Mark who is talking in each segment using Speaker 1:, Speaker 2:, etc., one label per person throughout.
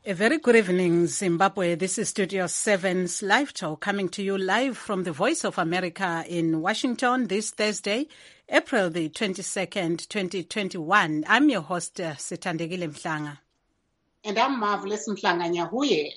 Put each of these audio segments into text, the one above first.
Speaker 1: A very good evening, Zimbabwe. This is Studio 7's Live Talk coming to you live from the Voice of America in Washington this Thursday, April the 22nd, 2021. I'm your host, Sithandegile Mhlanga.
Speaker 2: And I'm Marvelous Mhlanga Nyahuye.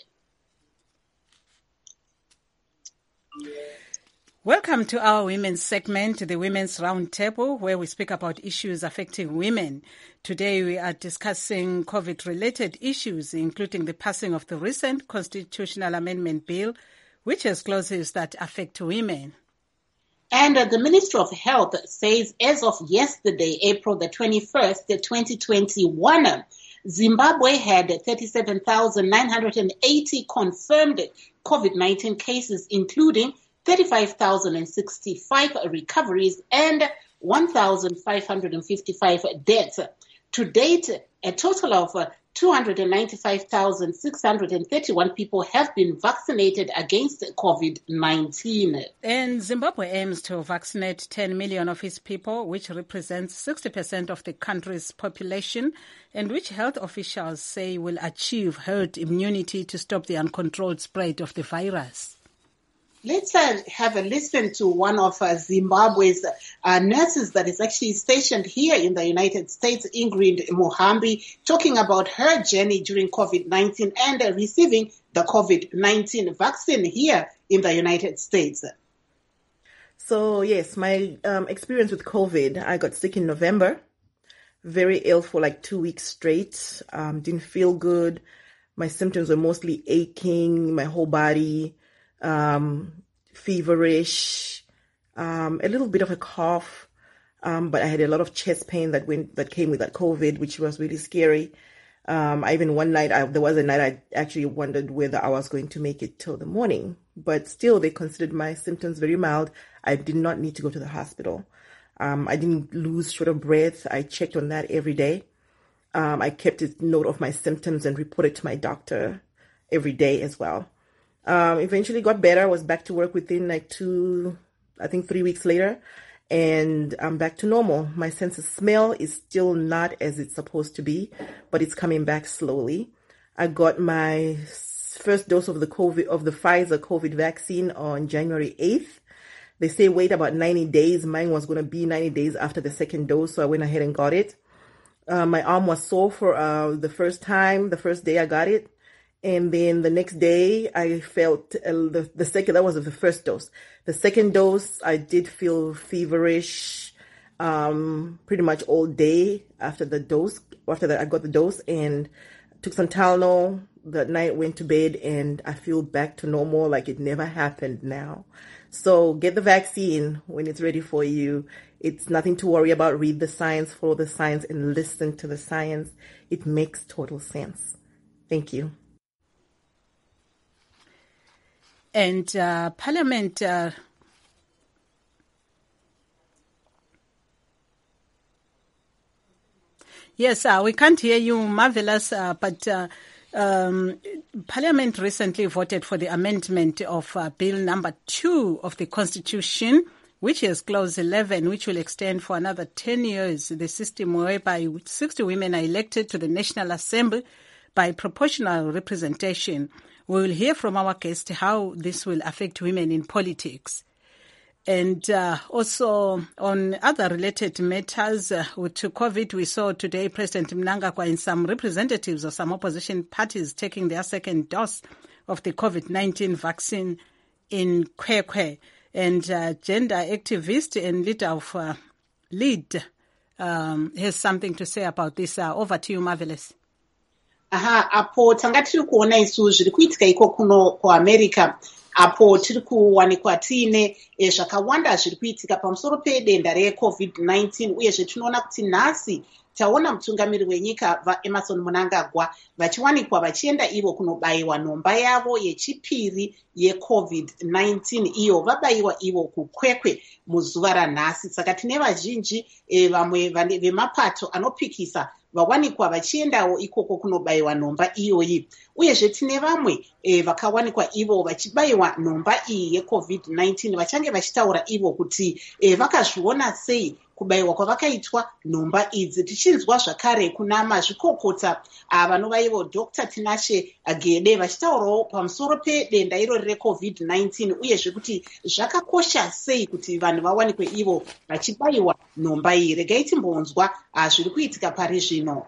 Speaker 1: Welcome to our women's segment, the Women's Roundtable, where we speak about issues affecting women. Today we are discussing COVID-related issues, including the passing of the recent constitutional amendment bill, which has clauses that affect women.
Speaker 2: And the Ministry of Health says as of yesterday, April the 21st, 2021, Zimbabwe had 37,980 confirmed COVID-19 cases, including 35,065 recoveries and 1,555 deaths. To date, a total of 295,631 people have been vaccinated against COVID-19.
Speaker 1: And Zimbabwe aims to vaccinate 10 million of its people, which represents 60% of the country's population, and which health officials say will achieve herd immunity to stop the uncontrolled spread of the virus.
Speaker 2: Let's have a listen to one of Zimbabwe's nurses that is actually stationed here in the United States, Ingrid Muhambi, talking about her journey during COVID-19 and receiving the COVID-19 vaccine here in the United States.
Speaker 3: So, yes, my experience with COVID, I got sick in November, very ill for like 2 weeks straight, didn't feel good. My symptoms were mostly aching, my whole body, feverish, a little bit of a cough, but I had a lot of chest pain that came with that COVID, which was really scary. There was a night I actually wondered whether I was going to make it till the morning, but still they considered my symptoms very mild. I did not need to go to the hospital. I didn't lose short of breath. I checked on that every day. I kept a note of my symptoms and reported to my doctor every day as well. Eventually got better. I was back to work within 3 weeks later, and I'm back to normal. My sense of smell is still not as it's supposed to be, but it's coming back slowly. I got my first dose of the Pfizer COVID vaccine on January 8th. They say wait about 90 days. Mine was going to be 90 days after the second dose, so I went ahead and got it. My arm was sore for the first day I got it. And then the next day I felt that was the first dose. The second dose, I did feel feverish, pretty much all day after that I got the dose, and took some Tylenol that night, went to bed, and I feel back to normal like it never happened now. So get the vaccine when it's ready for you. It's nothing to worry about. Read the science, follow the science, and listen to the science. It makes total sense. Thank you.
Speaker 1: And Parliament yes, we can't hear you, Marvelous, but Parliament recently voted for the amendment of Bill number 2 of the Constitution, which has Clause 11, which will extend for another 10 years the system whereby 60 women are elected to the National Assembly by proportional representation. We will hear from our guest how this will affect women in politics. And also on other related matters to COVID, we saw today President Mnangagwa and some representatives of some opposition parties taking their second dose of the COVID-19 vaccine in Kwekwe. And gender activist and leader of LEAD has something to say about this. Over to you, Marvelous.
Speaker 2: Apo tanga tiri kuona isu zviri kuitika iko kuno kuAmerica, apo tiri kuwanikwa tiine zvakawanda zviri kuitika pamusoro pedenda reCovid-19, uyezve tinoona kuti nhasi taona mutungamiri wenyika vaEmmerson Mnangagwa vachiwanikwa vachienda ivo kunobayiwa nhomba yavo yechipiri yeCovid-19, iyo vabayiwa ivo kuKwekwe muzuva ranhasi. Saka tine vazhinji vamwe vemapato anopikisa vawanikwa vachiendawo ikoko kunobayiwa nhomba iyoyi, uyezve tine vamwe vakawanikwa ivo vachibayiwa nhomba iyi yeCovid-19 vachange vachitaura ivo kuti vakazviona sei kubayiwa kwavakaitwa nhomba idzi. Tichinzwa zvakare kuna mazvikokota vanova ivo Dr. Tinashe Gede vachitaurawo pamusoro pedenda irori reCovid-19 uyezve kuti zvakakosha sei kuti vanhu vawanikwe ivo vachibayiwa nhomba iyi. Regai timbonzwa zviri kuitika pari zvino.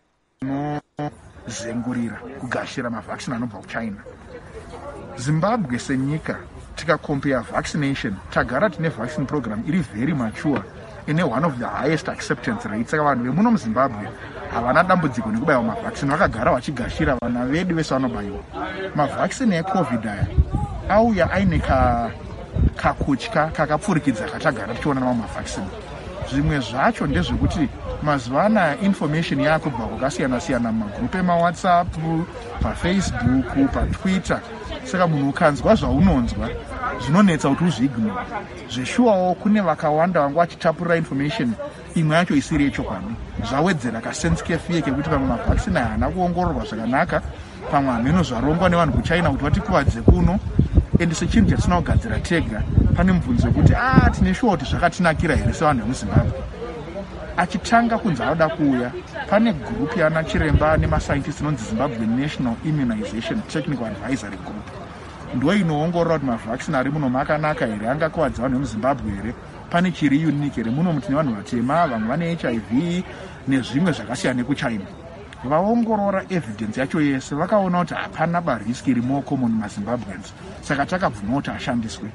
Speaker 4: Zengurira kugashira mavhaccine anobva kuChina. Zimbabwe senyika tikakompare vaccination tagara tine vaccine program iri very mature ine one of the highest acceptance rates. Saka vanhu vemuno muZimbabwe havana dambudziko nekubayiwa mavhaccine, vakagara vachigashira vana vedu vese vanobayiwa. Mavhaccine eCovid aya auya aine kakutya kakapfurikidza katagara tichiona nawo mavhaccine. Zvimwe zvacho ndezvekuti mazuva anaya information yakubva kwakasiyana-siyana mumagrupu emaWhatsApp, paFacebook, paTwitter. Saka munhu ukanzwa zvaunonzwa zvinonetsa kuti uzviignore. Zveshuwawo kune vakawanda vanga vachitapurira information imwe yacho isiri yechokwadi. Zvawedzera kasense kefiye kekuti pamwe mavhaccine haana kuongororwa zvakanaka, pamwe hameno zvarongwa nevanhu kuChina kuti vatikuvadze kuno. Ende sechinhu chatisina kugadzira tega, pane mubvunzo wekuti tine shuwa kuti zvakatinakira here sevanhu vemuZimbabwe. Achitanga kunzi anoda kuuya, pane gurupu yana chiremba nemascientists inonzi Zimbabwe National Immunization Technical Advisory Group. Ndo inoongorora kuti mavhaccine ari muno makanaka here, angakuvadza vanhu vemuZimbabwe here, pane chiri unique here. Muno mutine vanhu vatema, vamwe vane HIV nezvimwe zvakasiyana nekuChina. Vaongorora evidence yacho yese vakaona kuti hapana barisk irimo common maZimbabweans, saka takabvuma kuti ashandiswe.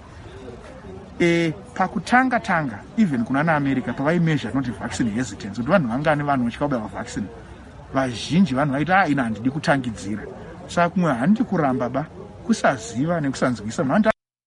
Speaker 4: Pakutanga even kuna naAmerica pavaimeasure not vaccine hesitance kuti vanhu vangane vanhu vachikabayiwa vaccine, vazhinji vanhu vaiti ina handidi kutangidzira. Saka kumwe handidi kuramba ba kusaziva nekusanzwisa.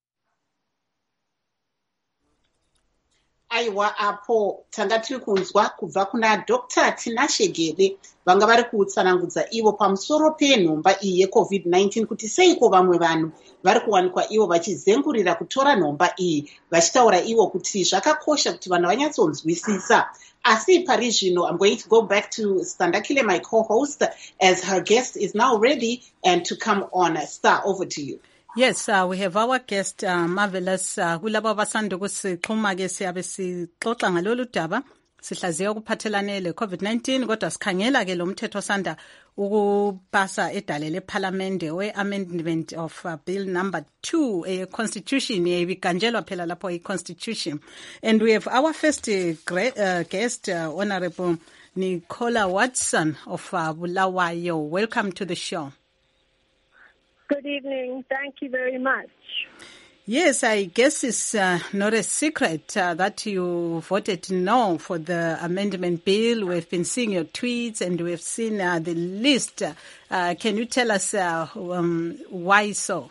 Speaker 2: Aiwa, apo tanga tiri kunzwa kubva kuna Dr. Tinashe Gede vanga vari kutsanangudza ivo pamusoro penhomba iyi yeCovid-19 kuti seiko vamwe vanhu vari kuwanikwa ivo vachizengurira kutora nhomba iyi, vachitaura ivo kuti zvakakosha kuti vanhu vanyatsonzwisisa. Asi pari zvino, I'm going to go back to Standakile, my co-host, as her guest is now ready and to come on. Star, over to you.
Speaker 1: Yes, we have our guest, Marvelous. Kulabo abasanda kusixhuma ke siyabe sixoxa ngalolu daba sihlaziya ukuphathelane le-COVID-19, kodwa sikhangela ke lo mthetho osanda ukupasa edale leParliamente we-amendment of bill number 2 constitution ibiganjelwa phela lapho i-constitution. And we have our first guest, Honorable Nicola Watson of Bulawayo. Welcome to the show.
Speaker 5: Good evening. Thank you very much.
Speaker 1: Yes, I guess it's not a secret that you voted no for the amendment bill. We've been seeing your tweets and we've seen the list. Can you tell us why so?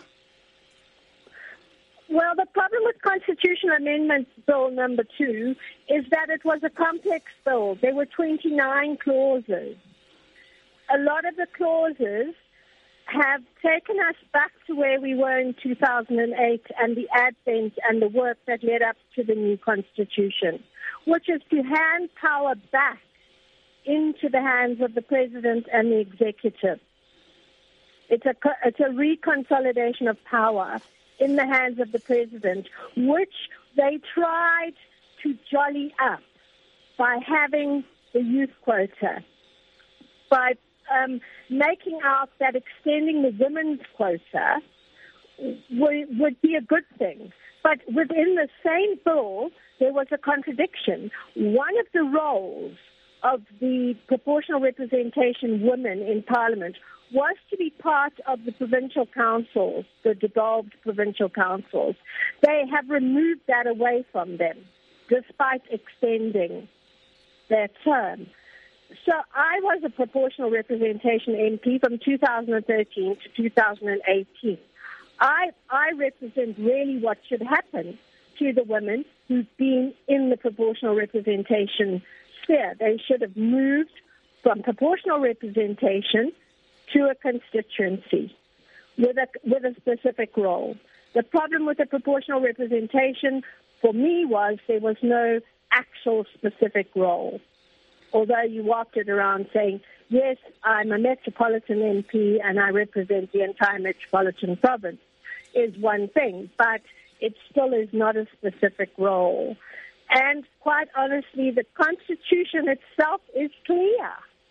Speaker 5: Well, the problem with Constitutional Amendment Bill number 2 is that it was a complex bill. There were 29 clauses. A lot of the clauses have taken us back to where we were in 2008 and the advent and the work that led up to the new constitution, which is to hand power back into the hands of the president and the executive. It's a reconsolidation of power in the hands of the president, which they tried to jolly up by having the youth quota, by making out that extending the women's quota would be a good thing. But within the same bill, there was a contradiction. One of the roles of the proportional representation women in Parliament was to be part of the provincial councils, the devolved provincial councils. They have removed that away from them, despite extending their term. So I was a proportional representation MP from 2013 to 2018. I represent really what should happen to the women who've been in the proportional representation sphere. They should have moved from proportional representation to a constituency with a specific role. The problem with the proportional representation for me was there was no actual specific role. Although you walked it around saying, yes, I'm a metropolitan MP and I represent the entire metropolitan province, is one thing, but it still is not a specific role. And quite honestly, the Constitution itself is clear.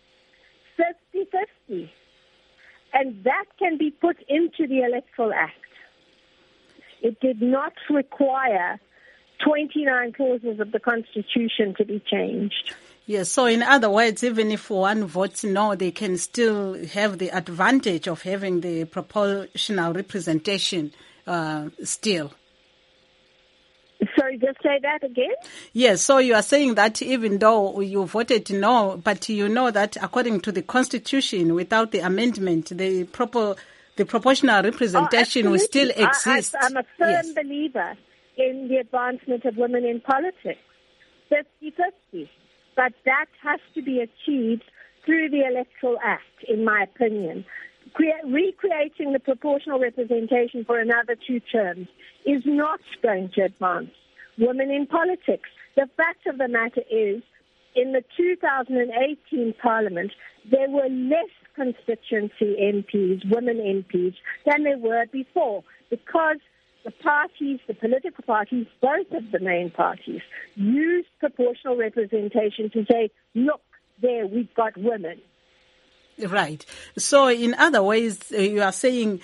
Speaker 5: 50-50. And that can be put into the Electoral Act. It did not require 29 clauses of the Constitution to be changed.
Speaker 1: Yes, so in other words, even if one votes no, they can still have the advantage of having the proportional representation still.
Speaker 5: Sorry, just say that again?
Speaker 1: Yes, so you are saying that even though you voted no, but you know that according to the Constitution, without the amendment, the proportional representation will still exist.
Speaker 5: I'm a firm believer in the advancement of women in politics, 50-50. But that has to be achieved through the Electoral Act, in my opinion. Recreating the proportional representation for another 2 terms is not going to advance women in politics. The fact of the matter is, in the 2018 Parliament, there were less constituency MPs, women MPs, than there were before, because the parties, the political parties, both of the main parties, used proportional representation to say, look, there, we've got women.
Speaker 1: Right. So in other ways, you are saying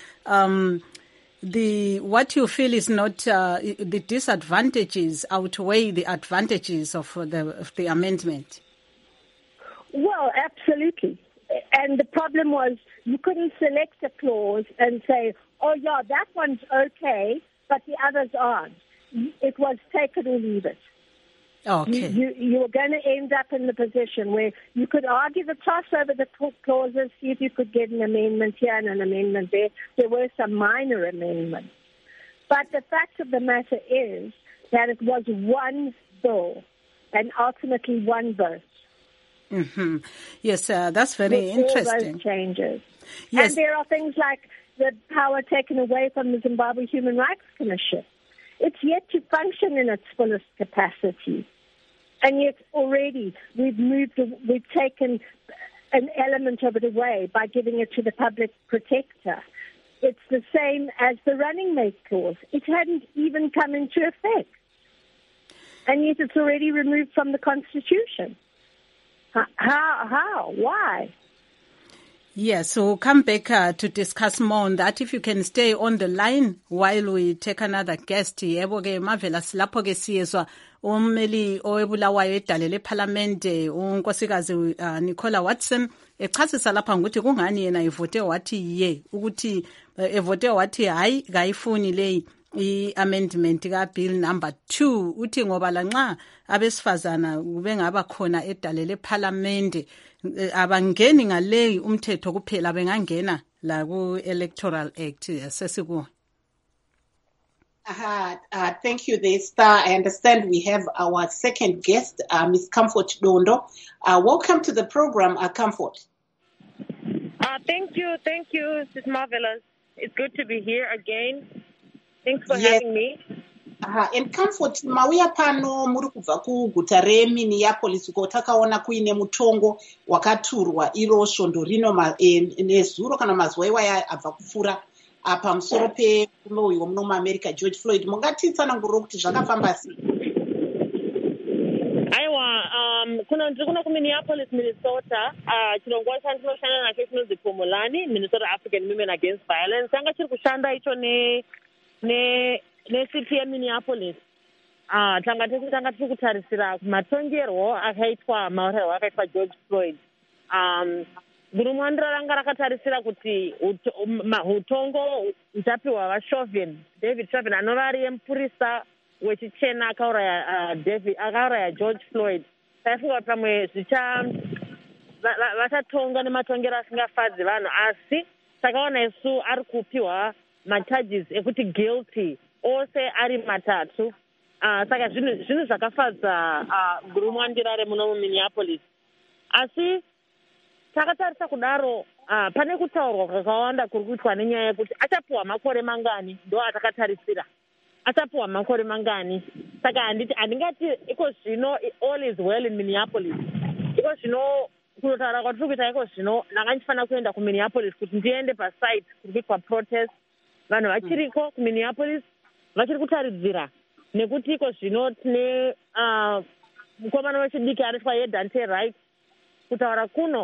Speaker 1: what you feel is not the disadvantages outweigh the advantages of the amendment.
Speaker 5: Well, absolutely. And the problem was you couldn't select a clause and say, oh, yeah, that one's okay, but the others aren't. It was take it or leave it.
Speaker 1: Okay.
Speaker 5: You were going to end up in the position where you could argue the toss over the clauses, see if you could get an amendment here and an amendment there. There were some minor amendments. But the fact of the matter is that it was one bill and ultimately one vote.
Speaker 1: Mm-hmm. Yes, that's very interesting.
Speaker 5: All those changes.
Speaker 1: Yes.
Speaker 5: And there are things like the power taken away from the Zimbabwe Human Rights Commission. It's yet to function in its fullest capacity. And yet already we've taken an element of it away by giving it to the public protector. It's the same as the running mate clause. It hadn't even come into effect. And yet it's already removed from the Constitution. How? Why?
Speaker 1: Yes, we'll come back to discuss more on that. If you can stay on the line while we take another guest. Yebo ke mavela silapho ke siyezwa ummeli owebulawayo edale leParliament unkosikazi Nicola Watson echasisa lapha ukuthi kungani yena evote wathi ye ukuthi evote wathi hayi kayifuni leyi i-amendment ka-bill number 2 uthi ngoba lanxa abesifazana bengaba khona edale leParliament abangeni ngaleyi umthetho kuphela bengangena la ku-Electoral Act sesikuwo.
Speaker 2: Thank you, there, Star. I understand we have our second guest, Ms. Comfort Dondo. Welcome to the program, Comfort.
Speaker 6: Thank you. It's marvelous. It's good to be here again. Thanks for having me.
Speaker 2: And Comfort, mauya pano muri kubva kuguta reMinneapolis uko takaona kuine mutongo wakaturwa iro svondo rino nezuro kana mazuva iwaya abva kupfuura pamusoro pemuloyi womuno muAmerica George Floyd. Mungatitsanangurira kuti zvakafamba sei?
Speaker 6: Aiwa, ndiri kuno kuMinneapolis, Minnesota. Chirongwa chandinoshanda nacho chinonzi Phumulani, Minnesota African Women Against Violence. Tanga chiri kushanda icho necity yeMinneapolis. Tanga tiri kutarisira matongerwo maurayirwo akaitwa George Floyd. Gurumwandira ranga rakatarisira kuti utongo uchapiwa vaSchauvin, David Chauvin, anova ari mupurisa wechichena akauraya George Floyd. Taifunga pamwe vachatonga nematongero asingafadzi vanhu, asi takaona isu ari kupiwa macharges ekuti guilty ose ari matatu. Saka zvinhu zvakafadza gurumwandira remuno muMinneapolis. Asi takatarisa kudaro pane kutaurwa kwakawanda kuri kuitwa nenyaya yekuti achapiwa makore mangani, ndo atakatarisira. Achapiwa makore mangani. Saka handingati iko zvino all is well in Minneapolis. Iko zvino kunotaura kwatiri kuita iko zvino ndakandifanira kuenda kuMinneapolis kuti ndiende pasite kuri kuitwa protest. Vanhu vachiriko kuMinneapolis vachiri kutaridzira nekuti iko zvino tine mukomana wechidiki ari twaedante right kutaura kuno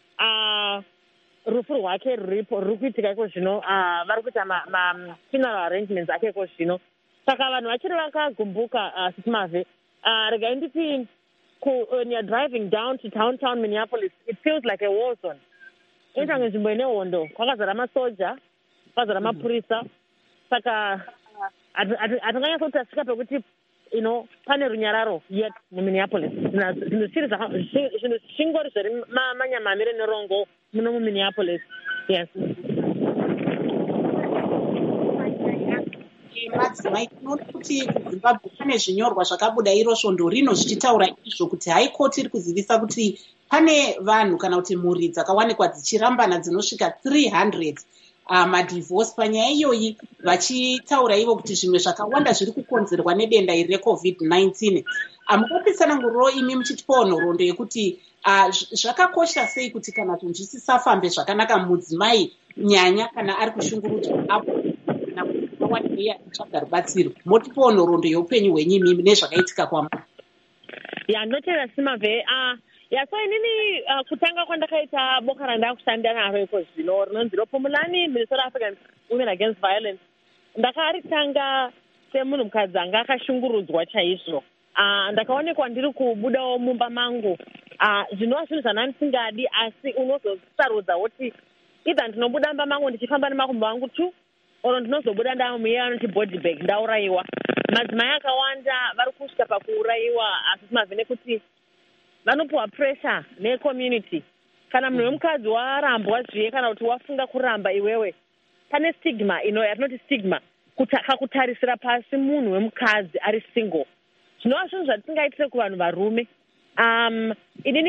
Speaker 6: rufu rwake ruripo ruri kuitika iko zvino vari kuita funeral arrangements ake iko zvino saka vanhu vachiri vakagumbuka sitimavhe regai nditi when you're driving down to downtown Minneapolis it feels like a war zone intange nzvimbo ine hondo kwakazara masoja kwakazara mapurisa saka hatinganyatsa kuti tasvika pekuti pane runyararo yet muminneapolis zvinhu zvingori zviri manyamamire nerongo muno muminneapolis yes
Speaker 2: madzimai tinoona kuti kuzimbabwe pane zvinyorwa zvakabuda iro svondo rino zvichitaura izvo kuti haikoti iri kuzivisa kuti pane vanhu kana kuti mhuri dzakawanikwa dzichirambana dzinosvika 300 madhivorce panyaya iyoyi vachitaura ivo kuti zvimwe zvakawanda zviri kukonzerwa nedenda iri recovid-19 mukapitsananguriro imi muchitipawo nhoroondo yekuti zvakakosha sei kuti kana zvinhu zvisisafambe zvakanaka mudzimai nyanya kana ari kushungurudzwa apo atsvaga rubatsiro motipawo nhoroondo yeupenyu hwenyu imimi nezvakaitika kwamuri
Speaker 6: ndinotenda simabve so inini kutanga kwandakaita boka randakushanda naro iko zvino rinonzi Ropumulani Minnesota African Women Against Violence ndakaritanga semunhu mukadzi anga akashungurudzwa chaizvo ndakaonekwa ndiri kubudawo mumba mangu zvinova zvinhu zvandisingadi asi unozosarudza kuti either ndinobuda mumba mangu ndichifamba nemakumbo angu tu oro ndinozobuda ndamuya anoti body bag ndaurayiwa madzimai akawanda vari kusvika pakuurayiwa asi simabve nekuti vanopiwa pressure necommunity kana munhu wemukadzi warambwa zviye kana kuti wafunga kuramba iwewe pane stigma yatinoti stigma kakutarisira pasi munhu wemukadzi ari single zvinova zvinhu zvatisingaitire kuvanhu varume inini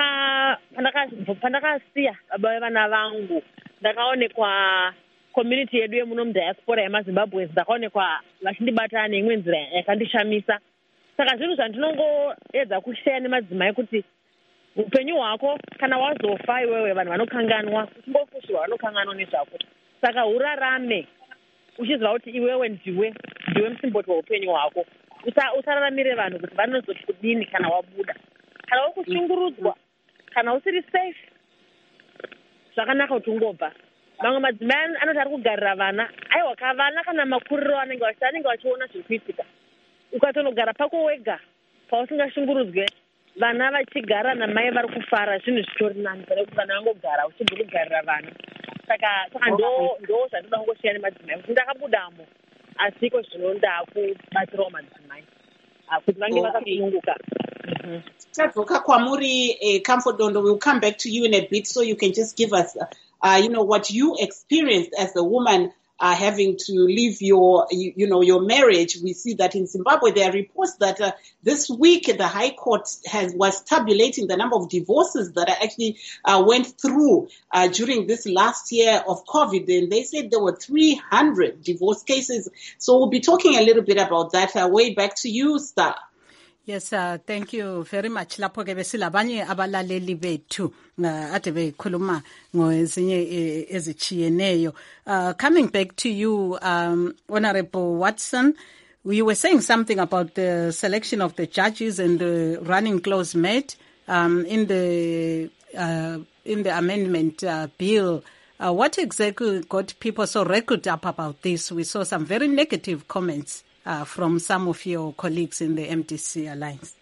Speaker 6: pandakasiya baba vevana vangu ndakaonekwa community yedu yemuno mudiaspora yemazimbabwe ndakaonekwa vachindibata neimwe nzira yakandishamisa saka zvinhu zvandinongoedza kusheya nemadzimai kuti upenyu hwako kana wazofa iwewe vanhu vanokanganwa uchingofushirwa vanokanganwa nezvako saka urarame uchiziva kuti iwewe ndiwe musimboti weupenyu hwako usararamire vanhu kuti vanozoti kudini kana wabuda kana uri kushungurudzwa kana usiri safe zvakanaka kuti ungobva mamwe madzimai anoti ari kugarira vana aiwa kavana kana makuriro anenge vachiona zviri kuitika ukatonogara pako wega pausingashungurudzwe vana vachigara namai vari kufara zvinhu zvitori nani pane kuti vana vangogara uchibva kugarira vana saka ndo zvandinoda kungosheya nemadzimai kuti ndakabudamo asi iko zvino ndakubatsirawo madzimai kuti vange vakasununguka
Speaker 2: tadzoka kwamuri Comfort Dondo, we'll come back to you in a bit so you can just give us what you experienced as a woman having to leave your marriage. We see that in Zimbabwe there are reports that this week the High Court was tabulating the number of divorces that actually went through during this last year of COVID, and they said there were 300 divorce cases. So we'll be talking a little bit about that. Way back to you, Star.
Speaker 1: Yes, thank you very much. Lapho ke besilabanye abalaleli bethu ade bekhuluma ngozinye ezichiyeneyo. Coming back to you, Honorable Watson, you were saying something about the selection of the judges and the running close mate in the amendment bill. What exactly got people so riled up about this? We saw some very negative comments from some of your colleagues in the MDC Alliance.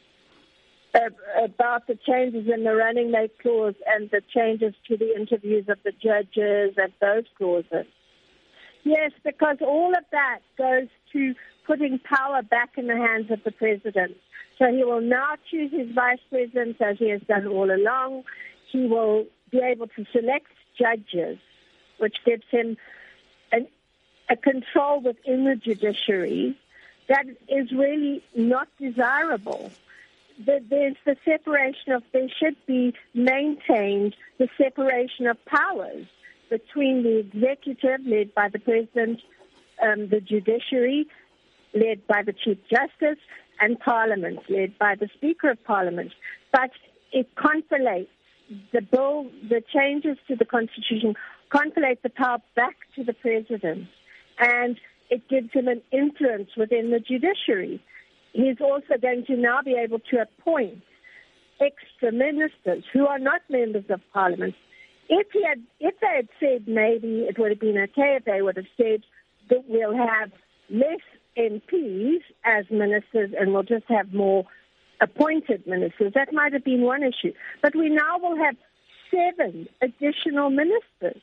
Speaker 5: About the changes in the running mate clause and the changes to the interviews of the judges and those clauses. Yes, because all of that goes to putting power back in the hands of the president. So he will now choose his vice president as he has done all along. He will be able to select judges, which gives him a control within the judiciary that is really not desirable. There's the separation of, there should be maintained the separation of powers between the executive, led by the president, the judiciary, led by the Chief Justice, and Parliament, led by the Speaker of Parliament. But it conflates the bill, the changes to the Constitution, conflate the power back to the president. And it gives him an influence within the judiciary. He's also going to now be able to appoint extra ministers who are not members of parliament. If they had said maybe it would have been okay if they would have said that we'll have less MPs as ministers and we'll just have more appointed ministers, that might have been one issue. But we now will have 7 additional ministers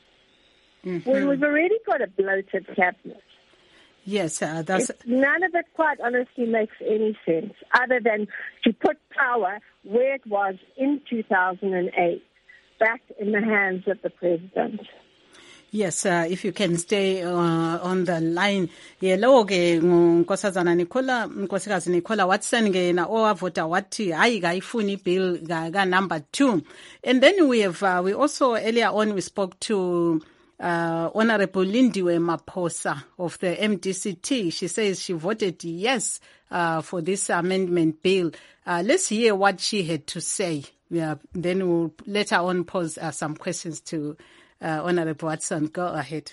Speaker 5: when we've already got a bloated cabinet.
Speaker 1: Yes,
Speaker 5: none of it quite honestly makes any sense other than to put power where it was in 2008, back in the hands of the president.
Speaker 1: Yes, if you can stay on the line. Yelo ke nkosazana nkosikazi Nicola Watson ke na owavota wathi hayi kayifuni bill ka number 2. And then we also earlier on we spoke to Honorable Lindiwe Maphosa of the MDCT. She says she voted yes for this amendment bill. Let's hear what she had to say. Yeah, then we'll later on pose some questions to Honorable Watson. Go ahead.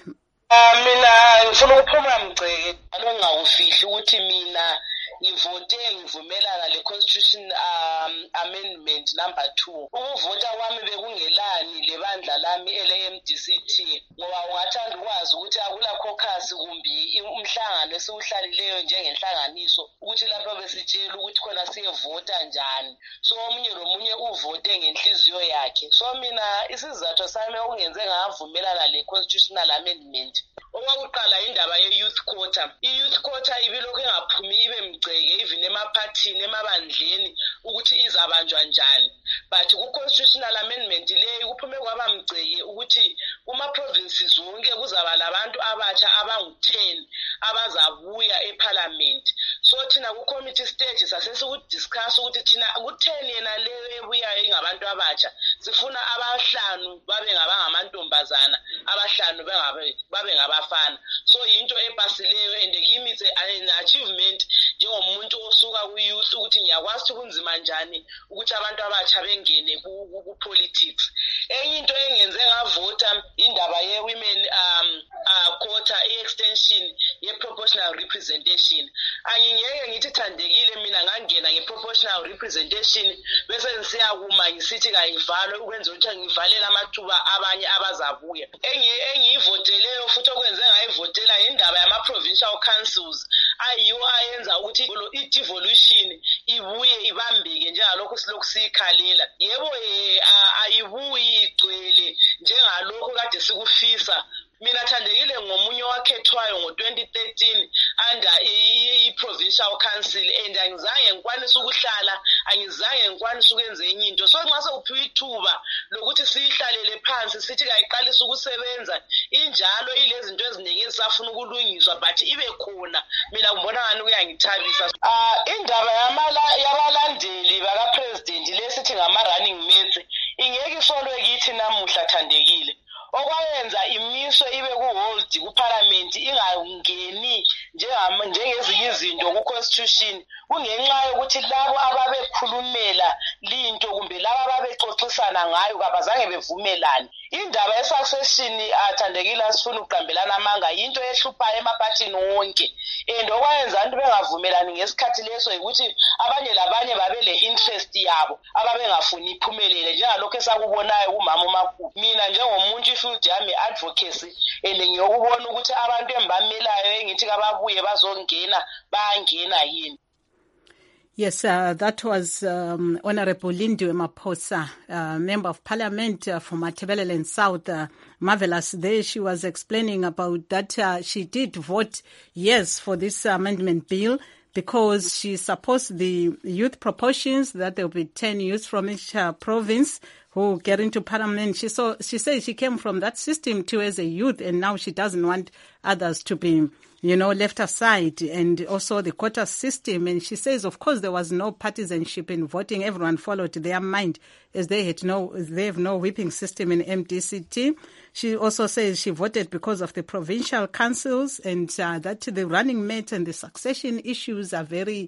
Speaker 7: Mina ngifuna ukuphuma mgceke alongawufihli ukuthi mina ngivote ngivumelana le constitution amendment number 2. Ukuvota kwami bekungelani lebandla lami ele-MDCT ngoba ungathanda ukwazi ukuthi akula caucus kumbi umhlangano esiwuhlalileyo njengenhlanganiso ukuthi lapho besitshela ukuthi khona siyevota njani. So omunye nomunye uvote ngenhliziyo yakhe. So mina isizathu sami okungenze ngavumelana le constitutional amendment owakuqala indaba ye-youth quota. I-youth quota ibilokhu engaphumi ibe mgceke even emaphathini emabandleni ukuthi izabanjwa njani. But ku-constitutional amendment leyo kuphume kwaba mgceke ukuthi kuma-provinces wonke kuzaba labantu abatsha abangu-10 abazabuya eparliament. So thina ku-committee stage sasesikudiscuss ukuthi thina ku-10 yena leyo ebuyayo ingabantu abatsha sifuna abahlanu babe ngabangamantombazana, abahlanu babe ngabafana. So into epasileyo and kimi it's an achievement njengomuntu osuka ku-youth ukuthi ngiyakwazi ukuthi kunzima njani ukuthi abantu abatsha bengene ku-politics. Enye into engenze ngavota indaba ye-women quota, i-extension ye-proportional representation. Angingeke ngithi thandekile mina ngangena nge-proportional representation bese ngisiyakuma ngisithi kayivalwe ukwenza ukuthi ngivalela amathuba abanye abazabuya. Engiyivoteleyo futhi okwenze ngayivotela indaba yama-provincial councils ayiwo ayenza ukuthi i-devolution ibuye ibambeke njengalokhu silokhu siyikhalela. Yebo ayibuyi igcwele njengalokhu kade sikufisa. Mina thandekile ngomunye wakhethwayo ngo-2013 under i-provincial council and angizange ngikwanise ukuhlala, angizange ngikwanise ukwenza enye into. So nxa sewuphiwa ithuba lokuthi siyihlalele phansi sithi kayiqalisa ukusebenza injalo ilezi zinto eziningi ezisafuna ukulungiswa but ibe khona, mina ngibona ngani kuyangithabisa. Indaba yabalandeli bakapresident lesithi ngama-running mates ingeke isolwe kithi namuhla thandekile. Okwayenza imiswe ibe ku-hold ku-parliament ingangeni njengezinye izinto ku-constitution kungenxa yokuthi labo ababekhulumela linto kumbe labo ababexoxisana ngayo kabazange bevumelane. Indaba ye-succession athandekile asifuna ukuqambelana amanga yinto ehluphayo emaphathini wonke and okwayenza abantu bengavumelani ngesikhathi leso ukuthi abanye labanye babele interest yabo ababengafuni iphumelele njengalokho esakubonayo kumama umakhulu. Mina njengomuntu ifield yami advocacy and ngiyokubona ukuthi abantu embamelayo engithi kababuye bazongena bayangena yini.
Speaker 1: Yes, that was Honorable Lindiwe Maphosa, Member of Parliament for Matabeleland South. Marvelous. There she was explaining about that she did vote yes for this amendment bill because she supports the youth proportions, that there will be 10 youths from each province who get into parliament. She says she came from that system too as a youth, and now she doesn't want others to be, left aside, and also the quota system. And she says, of course, there was no partisanship in voting. Everyone followed their mind as they have no whipping system in MDCT. She also says she voted because of the provincial councils and that the running mate and the succession issues are very,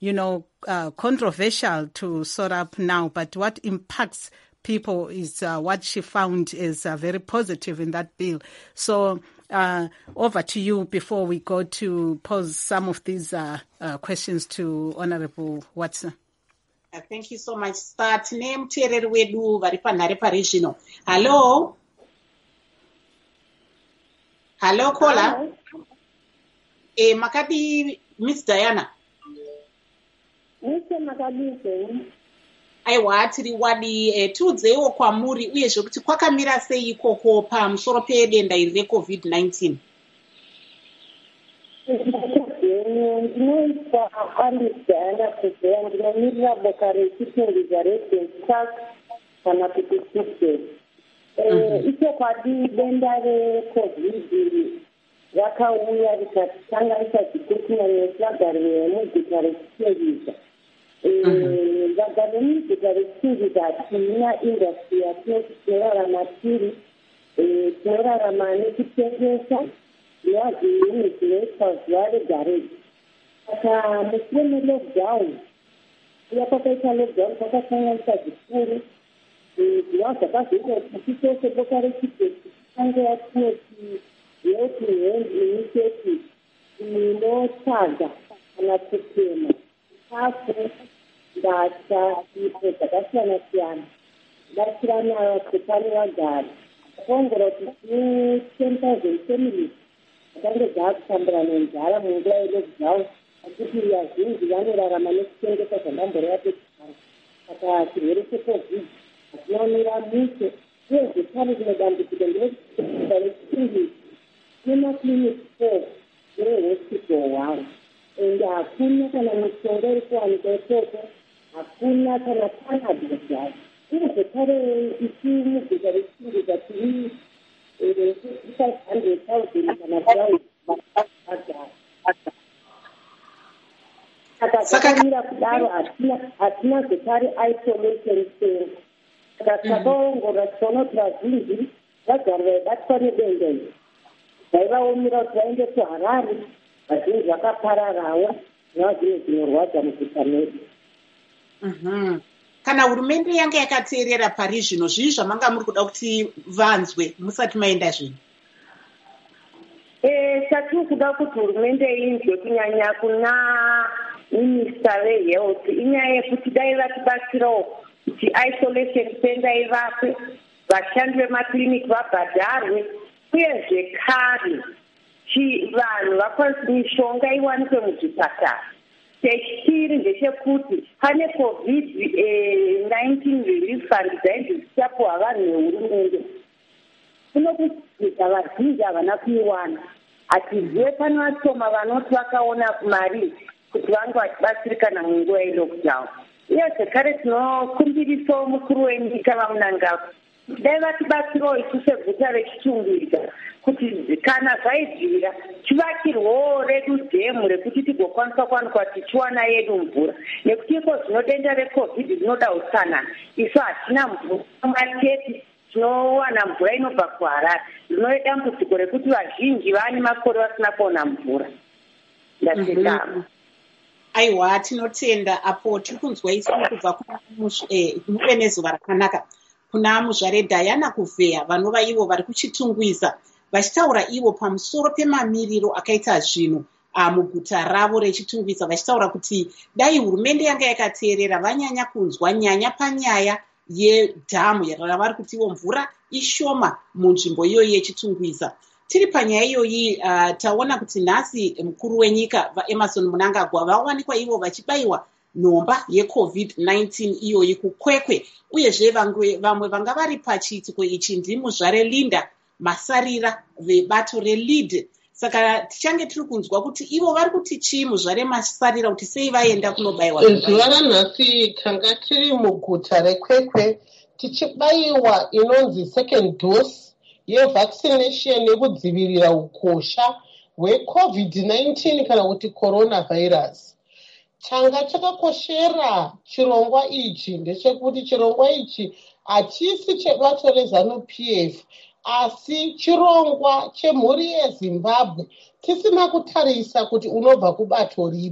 Speaker 1: controversial to sort up now. But what impacts people is what she found is very positive in that bill. So Over to you before we go to pose some of these questions to Honorable Watson.
Speaker 2: Thank you so much. Start name muteereri wedu vari panhare parizvino. Hello. Hello caller. Makadi Miss Diana. Aiwa tiri wadi tiudzewo kwamuri uyezve kuti kwakamira sei ikoko pamusoro pedenda iri reCovid-19.
Speaker 8: Ndinoitwa Diana Kuzea, ndinomirira boka rechitungidza reDenmark kana kuti Sweden. Ichokwadi denda reCovid rakauya rikasanganisa zvikuru kunyanya vagari vemuguta rechitungidza. Vagari vemuguta rechitungidza hatina industry yatinoti tinorarama tiri, tinorarama nekutengesa yazvinhu zvinoitwa zuva regareji. Saka mushure melockdown, uya kwakaita lockdown kwakasanganisa zvikuru zvinova zvakazoita kuti tose boka rechiteki tikange yatinoti health hand initiative inotsvaga kana kutema chikafu, mbatya, ipo dzakasiyana siyana kubatsirana kupane vagari. Takaongora kuti 10,000 families dzakange dzaakutambura nenzara munguva yelockdown, akuti vazhinji vanorarama nekutengesa zvandamboreva pechikara. Saka chirwere cheCovid hachinaomira mushe, uyezve pane rimwe dambudziko nderekuita rechitungidza nemakiliniki 4 nehospital 1, ende hakuna kana mishonga iri kuwanikwa ikoko, hakuna kana panadol zvavo. Uyezve kare ichi muguta rechitungidza tiri 500,000 kana vagari. Saka takamira kudaro hatina zvekare isolation center. Saka takaongorora tikaona kuti vazhinji vagari vaibatwa nedenda iri vaivaomera kuti vaende kuHarare, vazhinji vakapararawo nevazvinhu zvinorwadza muguta medu.
Speaker 2: Kana hurumende yanga yakateerera pari zvino, zvii zvamanga muri kuda kuti vanzwe musati maenda zvino?
Speaker 8: Chatiri kuda kuti hurumende inzwe kunyanya kuna minista vehealth inyaya yekuti dai vatibatsirawo kuti isolation center ivakwe, vashandi vemakiliniki vabhadharwe, uyezve kare vanhu vakwanisa mishonga iwanikwe muzvipatara. Chechiri ndechekuti pane COVID-19 relief fund dzainzi dzichapuhwa vanhu vehurumende. Kuno kusvika vazhinji havana kuiwana. Hatizive pane vatoma vanoti vakaona mari kuti vange vachibatsirikana munguva yelockdown. Uye zvekare tinokumbirisawo mukuru wenyika vamunangagwa dai vatibatsirawo isu seguta rechitungidza kuti kana zvaibvira tivakirwewo redu dhemu rekuti tigokwanisa kuwanikwa tichiwana yedu mvura, nekuti iko zvino denda reCovid rinoda utsanana. Isu hatina mvura mateti, tinowana mvura inobva kuHarare. Rinove dambudziko rekuti vazhinji vane makore vasina kuona mvura. Ndatendama.
Speaker 2: Aiwa, tinotenda apo tiri kunzwa isu kubva muve nezuva rakanaka kuna muzvare Diana Kuzea vanova ivo vari kuchitungwiza vachitaura ivo pamusoro pemamiriro akaita zvino muguta ravo rechitungwiza, vachitaura kuti dai hurumende yanga yakateerera vanyanya kunzwa nyanya panyaya yedhamu ravari kuti ivo mvura ishoma munzvimbo iyoyi yechitungwiza. Tiri panyaya iyoyi taona kuti nhasi mukuru wenyika vaEmmerson Mnangagwa vawanikwa ivo vachibayiwa nhomba yeCovid-19 iyoyi kukwekwe, uyezve vamwe vanga vari pachiitiko ichi ndimuzvare Linda Masarira vebato reLead. Saka tichange tiri kunzwa kuti ivo vari kuti chii muzvare Masarira kuti sei vaenda kunobayiwa.
Speaker 9: Zuva ranhasi tanga tiri muguta rekwekwe tichibayiwa inonzi second dose yevaccination yekudzivirira ukosha hweCovid-19 kana kuti coronavirus. Changa chakakoshera chirongwa ichi ndechekuti chirongwa ichi hachisi chebato reZANU-PF asi chirongwa chemhuri yeZimbabwe, tisina kutarisa kuti unobva kubato ripi.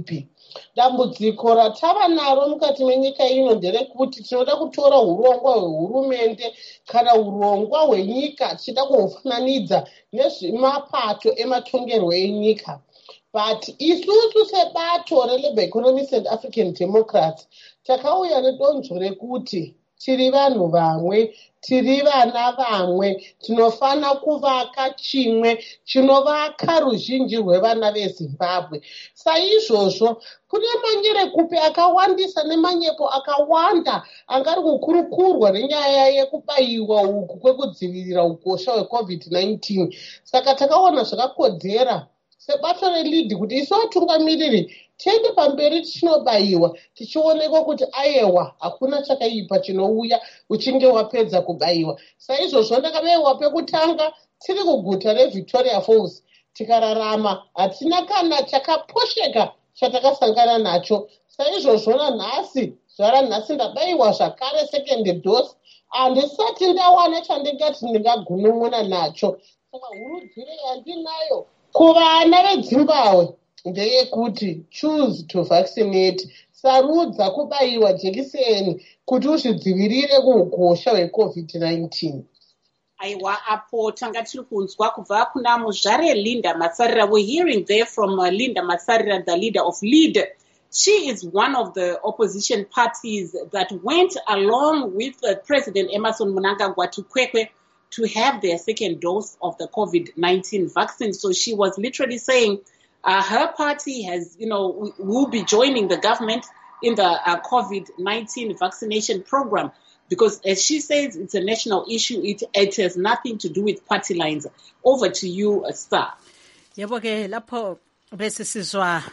Speaker 9: dambudziko ratava naro mukati menyika ino nderekuti tinoda kutora urongwa hwehurumende kana urongwa hwenyika tichida kuhufananidza nezvemapato ematongerwo enyika. But isusu sebato reLabour Economists and African Democrats takauya nedonzvo rekuti tiri vanhu vamwe, tiri vana vamwe, tinofana kuvaka chimwe chinovaka ruzhinji rwevana veZimbabwe. Saizvozvo kune manyerekupwe akawandisa nemanyepo akawanda angari kukurukurwa nenyaya yekubayiwa uku kwekudzivirira ukosha hweCovid-19. Saka takaona zvakakodzera sebato relidhi kuti isu vatungamiriri tiende pamberi tichinobayiwa tichionekwa kuti ayewa hakuna chakaipa chinouya uchinge wapedza kubayiwa. Saizvozvo ndakabeyiwa pekutanga tiri kuguta reVictoria Falls tikararama hatina kana chakaposheka chatakasangana nacho. Saizvozvo nanhasi zvaranhasi ndabayiwa zvakare second dose handisati ndawana chandingati ndingagunun'una nacho. Saka hurudziro yandinayo kuvana veZimbabwe ndeyekuti choose to vaccinate, sarudza kubayiwa jekiseni kuti uzvidzivirire kuukosha hweCovid-19.
Speaker 2: Aiwa, apo tanga tiri kunzwa kubva kuna muzvare Linda Matsarira. We're hearing there from Linda Matsarira, the leader of LEAD. She is one of the opposition parties that went along with President Emmerson Mnangagwa Kwekwe to have their second dose of the COVID-19 vaccine. So she was literally saying her party has, will be joining the government in the COVID-19 vaccination program because, as she says, it's a national issue. It has nothing to do with party lines. Over to you, Star.
Speaker 1: Yebo-ke lapho bese sizwa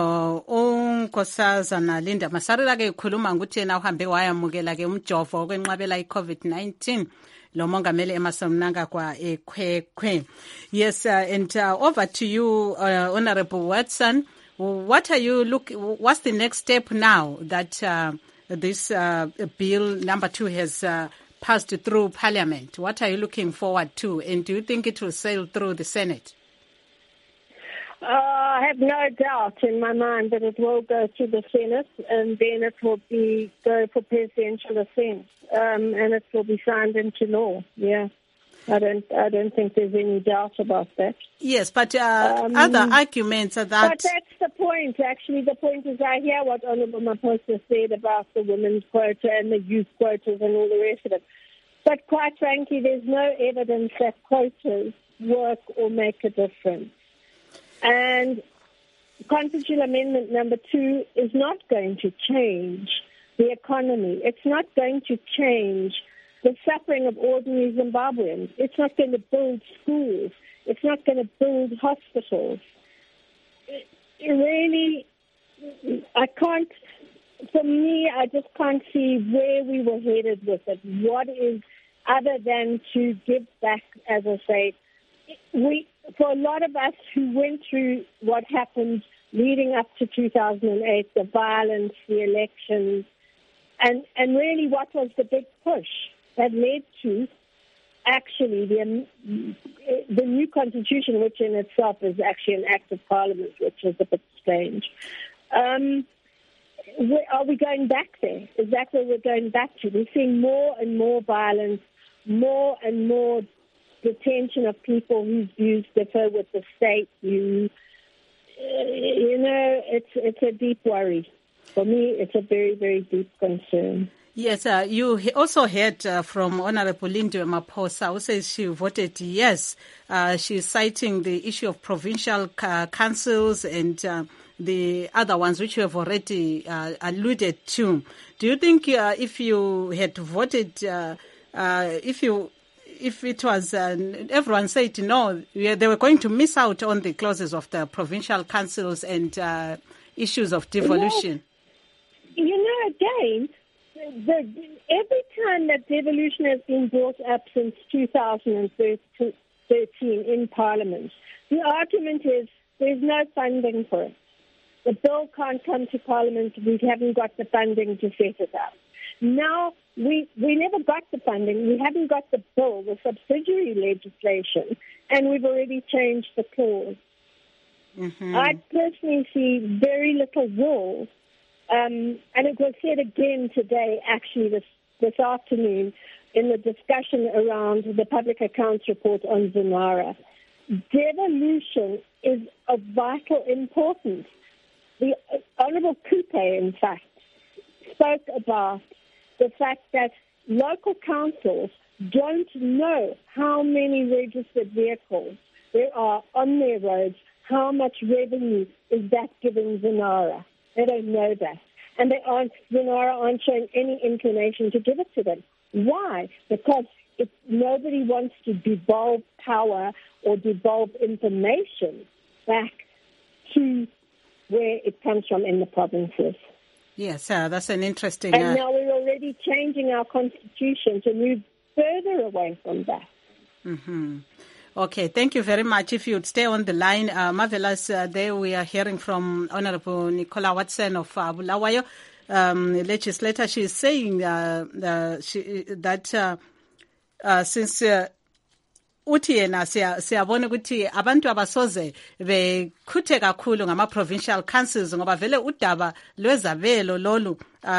Speaker 1: unkosazana Linda Matsarira ke ukhuluma ukuthi yena uhambe wayamukela ke umjovo okwenqabela i-COVID-19 lo mongameli Emmerson Mnangagwa eKwekwe. Yes, and over to you, Honorable Watson. What are you what's the next step now that this bill number 2 has passed through Parliament? What are you looking forward to, and do you think it will sail through the Senate?
Speaker 5: I have no doubt in my mind that it will go to the Senate, and then it will go for presidential assent, and it will be signed into law. Yeah, I don't think there's any doubt about that.
Speaker 1: Yes, but other arguments are that.
Speaker 5: But that's the point. Actually, the point is I hear what Honourable Maposa said about the women's quota and the youth quotas and all the rest of it. But quite frankly, there's no evidence that quotas work or make a difference. And Constitutional Amendment number 2 is not going to change the economy. It's not going to change the suffering of ordinary Zimbabweans. It's not going to build schools. It's not going to build hospitals. Really, for me, I just can't see where we were headed with it. What is, other than to give back, as I say, for a lot of us who went through what happened leading up to 2008, the violence, the elections, and really what was the big push that led to actually the new constitution, which in itself is actually an act of parliament, which is a bit strange. Are we going back there? Is that where we're going back to? We're seeing more and more violence, more and more detention of people whose views differ with the state view. It's a deep worry. For me, it's a very, very deep concern.
Speaker 1: Yes, you also heard from Honorable Linda Maposa, who says she voted yes. She's citing the issue of provincial councils and the other ones which you have already alluded to. Do you think if you had voted, if it was, everyone said no, they were going to miss out on the clauses of the provincial councils and issues of devolution?
Speaker 5: Again, every time that devolution has been brought up since 2013 in Parliament, the argument is there's no funding for it. The bill can't come to Parliament. We haven't got the funding to set it up. Now, we never got the funding. We haven't got the bill, the subsidiary legislation, and we've already changed the clause. I personally see very little will. And it was said again today, actually, this afternoon, in the discussion around the public accounts report on Zinara. Devolution is of vital importance. The Honourable Coupe, in fact, spoke about the fact that local councils don't know how many registered vehicles there are on their roads, how much revenue is that giving Zinara. They don't know that. And Zinara aren't showing any inclination to give it to them. Why? Because nobody wants to devolve power or devolve information back to where it comes from in the provinces.
Speaker 1: Yes, that's an interesting...
Speaker 5: And now we're already changing our constitution to move further away from that.
Speaker 1: Mm-hmm. Okay, thank you very much. If you'd stay on the line, Marvelous, there we are hearing from Honorable Nicola Watson of Bulawayo, legislator. She is saying that since uthi yena siyabona ukuthi abantu abasoze bekhuthe kakhulu ngama-provincial councils ngoba vele udaba lwezabelo lolu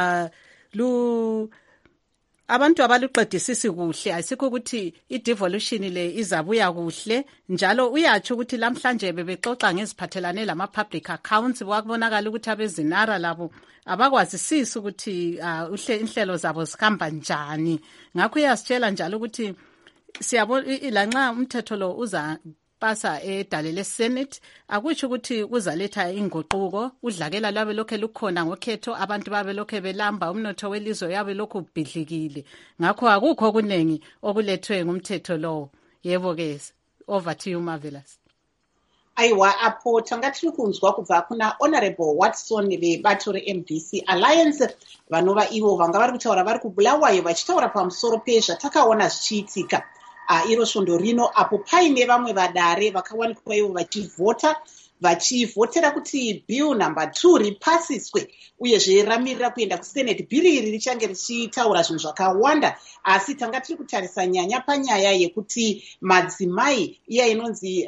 Speaker 1: abantu abaluqedisisi kuhle ayisikho ukuthi i-devolution le izabuya kuhle njalo uyatsho ukuthi lamhlanje bebexoxa ngeziphathelane lama-public accounts kwakubonakala ukuthi abezinara labo abakwazisisi ukuthi inhlelo zabo zihamba njani ngakho uyasitshela njalo ukuthi siyabona lanxa umthetho lo uza pasa edale leSenate akutsho ukuthi kuzaletha ingoquko udlakela lwabe lokho lukhona ngokhetho abantu babe lokho belamba umnotho welizwe yabe lokho ubhidlikile ngakho akukho kunengi okulethwe ngumthetho lo yebo ke over to you Marvelous.
Speaker 2: Aiwa apo tanga tiri kunzwa kubva kuna Honorable Watson vebato reMDC Alliance vanova ivo vanga vari kutaura vari kuBulawayo vachitaura pamusoro pezvatakaona zvichiitika iro svondo rino apo paine vamwe vadare vakawanikwa ivo vachivhotera kuti bill number 2 ripasiswe uyezve ramirira kuenda kusenate. Bhiri iri richange richitaura zvinhu zvakawanda asi tanga tiri kutarisa nyanya panyaya yekuti madzimai iya inonzi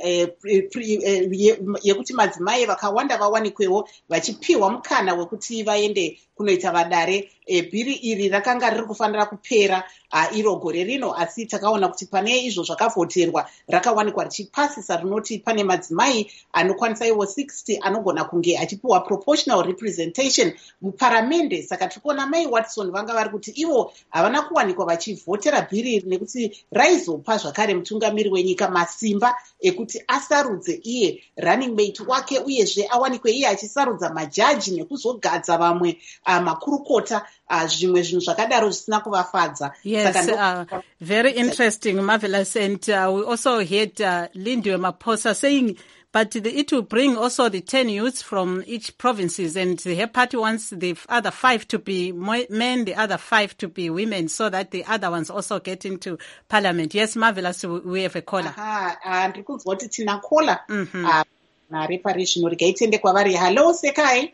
Speaker 2: yekuti madzimai vakawanda vawanikwewo vachipiwa mukana wekuti vaende kunoita vadare. Bhiri iri rakanga riri kufanira kupera iro gore rino asi takaona kuti pane izvo zvakavhoterwa rakawanikwa richipasisa rinoti pane madzimai anokwanisa iwo 60 anogona kunge achipiwa proportional representation muparamende. Saka tikuona mai Watson vanga vari kuti ivo havana kuwanikwa vachivhotera bhiri iri nekuti raizopa zvakare mutungamiri wenyika masimba ekuti asarudze iye running mate wake uyezve awanikwe iye achisarudza majaji nekuzogadza vamwe makurukota zvimwe zvinhu zvakadaro zvisina kuvafadza.
Speaker 1: Yes, very interesting, Marvelous. And we also heard Lindiwe Maposa saying but it will bring also the 10 youths from each provinces, and her party wants the other 5 to be men, the other 5 to be women, so that the other ones also get into parliament. Yes, Marvelous, we have a caller.
Speaker 2: Ndiri kunzwa kuti tina caller narepa zvino rigaitende kwavari. Hello Sekai.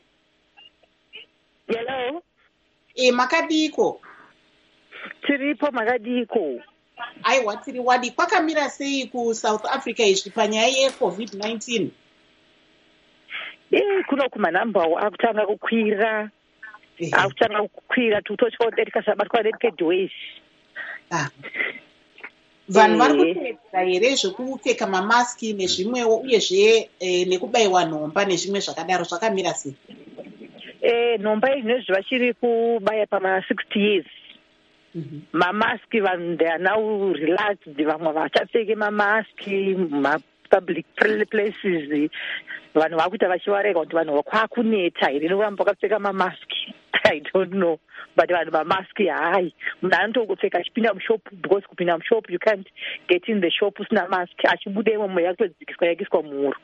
Speaker 6: Hello.
Speaker 2: Makadiko.
Speaker 6: Tiripo makadiko.
Speaker 2: Aiwa tiri wadi kwakamira sei kuSouth Africa izvi panyaya yeCovid-19?
Speaker 6: Kuno kumanhamba akutanga kukwira tutotyote tikasabatwa network ways.
Speaker 2: Vanhu vari kutevedzera here zvekupfeka mamaski nezvimwewo uyezve nekubayiwa nhomba nezvimwe zvakadaro zvakamira sei?
Speaker 6: Nhomba izvinezvi vachiri kubaya pama60 years. Mamaski vanhu they are now relaxed, vamwe vachapfeke mamaski public places, vanhu vakuita vachivarega kuti vanhu kwakuneta here nekuramba vakapfeka mamaski. I don't know, but vanhu mamaski hayi munhu anotongopfeka achipinda mushopu because kupinda mushopu you can't get in the shop usina maski, achibuda imwe mweya kutodzikiswa yakuiswa muhuro.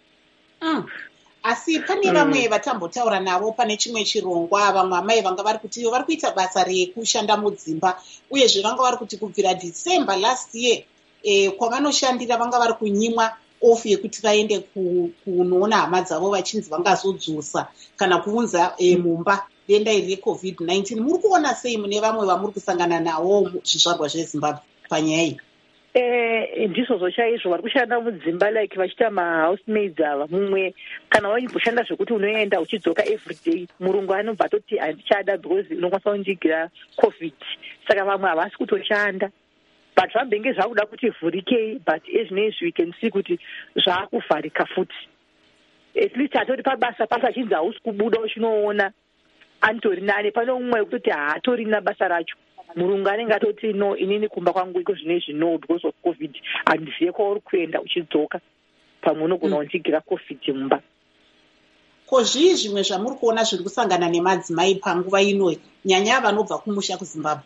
Speaker 2: Asi pane vamwe vatambotaura navo pane chimwe chirongwa vamwe amai vanga vari kuti vari kuita basa rekushanda mudzimba uyezve vanga vari kuti kubvira December last year kwavanoshandira vanga vari kunyimwa off yekuti vaende kunoona hama dzavo vachinzi vangazodzosa kana kuunza mumba denda iri reCovid-19. Muri kuona sei mune vamwe vamuri kusangana navo zvizvarwa zveZimbabwe panyaya iyi?
Speaker 10: Ndiso chaizvo vari kushanda mudzimba like vachiita mahousemaid ava mumwe kana wanyimboshanda zvekuti unoenda uchidzoka everyday murungu anobva atoti handichada because unokwanisa kundigira covid saka vamwe havasi kutoshanda but zvambenge zvakuda kuti vhurikei but ezvinezvi we can see kuti zvaakuvharika futi at least hatori pabasa pasachinzi hausi kubuda uchinoona anitori nane pano umwe wekutoti haatorina basa racho murungu anenge atoti no inini kumba kwangu iko zvinezvi no because of covid handizive kwauri kuenda uchidzoka pamwe unogona kundigira covid mumba.
Speaker 2: Ko zvii zvimwe zvamuri kuona zviri kusangana nemadzimai panguva ino nyanya vanobva kumusha kuZimbabwe?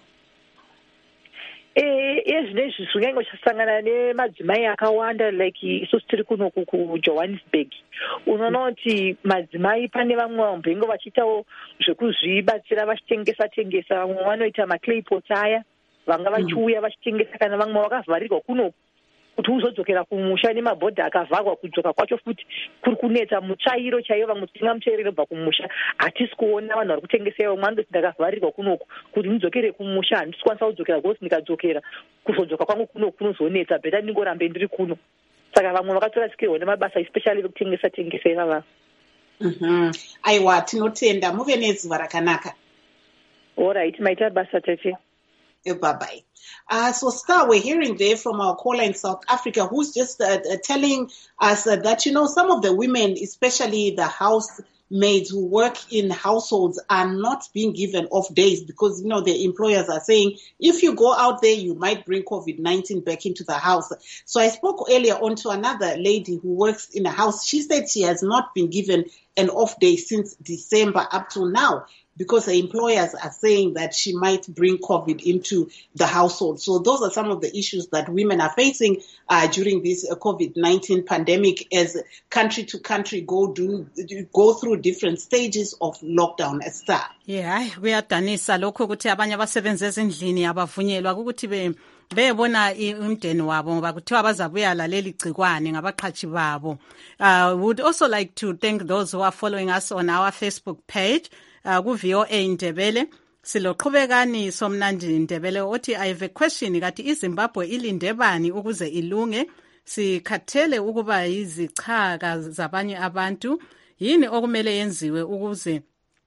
Speaker 10: Ezvinezvi zvinenge zvichasangana nemadzimai akawanda like isusu tiri kuno kuJohannesburg unoona kuti madzimai pane vamwe vambengo vachiitawo zvekuzvibatsira vachitengesa vamwe vanoita maclay pot aya vanga vachiuya vachitengesa kana vamwe vakavharirwa kuno kuti uzodzokera kumusha nemabhodha akavharwa kudzoka kwacho futi kuri kunetsa mutsvairo chaiyo vamwe tinga mutsvairo inobva kumusha hatisi kuona vanhu vari kutengesawo mwe andoti ndakavharirwa kunoku kuti ndidzokere kumusha handisi kwanisa kudzokera gosi ndikadzokera kuzodzoka kwangu kuno kunozonetsa bheta ndingorambe ndiri kuno saka vamwe vakatorasikirwa nemabasa especially vekutengesa ivava.
Speaker 2: Aiwa tinotenda muve nezuva rakanaka.
Speaker 10: Alright, maita basa tete.
Speaker 2: Bye-bye. So, Star, we're hearing there from our caller in South Africa who's just telling us that, some of the women, especially the housemaids who work in households, are not being given off days because, their employers are saying, if you go out there, you might bring COVID-19 back into the house. So I spoke earlier on to another lady who works in a house. She said she has not been given an off day since December up to now, because her employers are saying that she might bring COVID into the household. So those are some of the issues that women are facing during this COVID-19 pandemic as country to country go through different stages of lockdown. Star.
Speaker 1: Yeah, kuyadanisa lokho ukuthi abanye abasebenza ezindlini abavunyelwa ukuthi bebona umndeni wabo ngoba kuthiwa bazabuya laleli gcikwane ngabaqhathi babo. Would also like to thank those who are following us on our Facebook page. Ku-VOA Ndebele siloqhubekani Somnandi Ndebele othi I have a question kati iZimbabwe ilinde bani ukuze ilunge sikhathele ukuba yizichaka zabanye abantu yini okumele yenziwe ukuze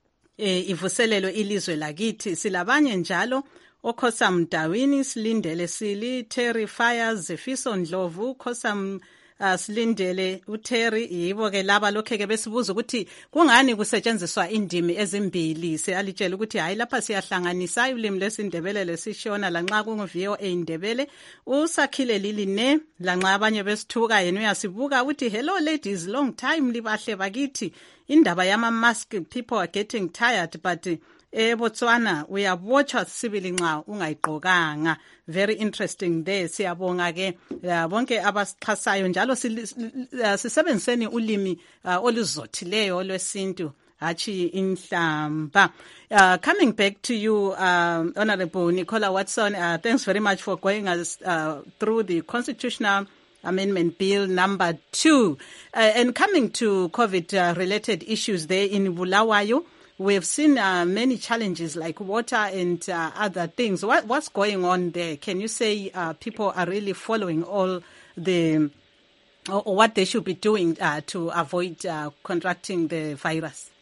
Speaker 1: ivuselelo ilizwe lakithi silabanye njalo oKhosa Mdawini silindele sili Terry Fires Zefiso Ndlovu Khosa silindele uTerry yibo ke laba lokho ke besibuza ukuthi kungani kusetshenziswa indimi ezimbili siyalitshela ukuthi hayi lapha siyahlanganisa ulimi lesindebele lesishona lanxa kungu-VOA Ndebele usakhile liline lanxa abanye besithuka yena uyasibuka ukuthi hello ladies long time libahle bakithi indaba yama mask people are getting tired but Botswana uyabotshwa sibili nxa ungayigqokanga. Very interesting there. Siyabonga ke bonke abasixhasayo njalo sisebenziseni ulimi oluzothileyo olwesintu hachi inhlamba. Coming back to you, Honorable Nicola Watson, thanks very much for going us through the Constitutional Amendment Bill number 2. And coming to COVID-related issues there in Bulawayo, we have seen many challenges like water and other things. What's going on there? Can you say people are really following all the or what they should be doing to avoid contracting the virus?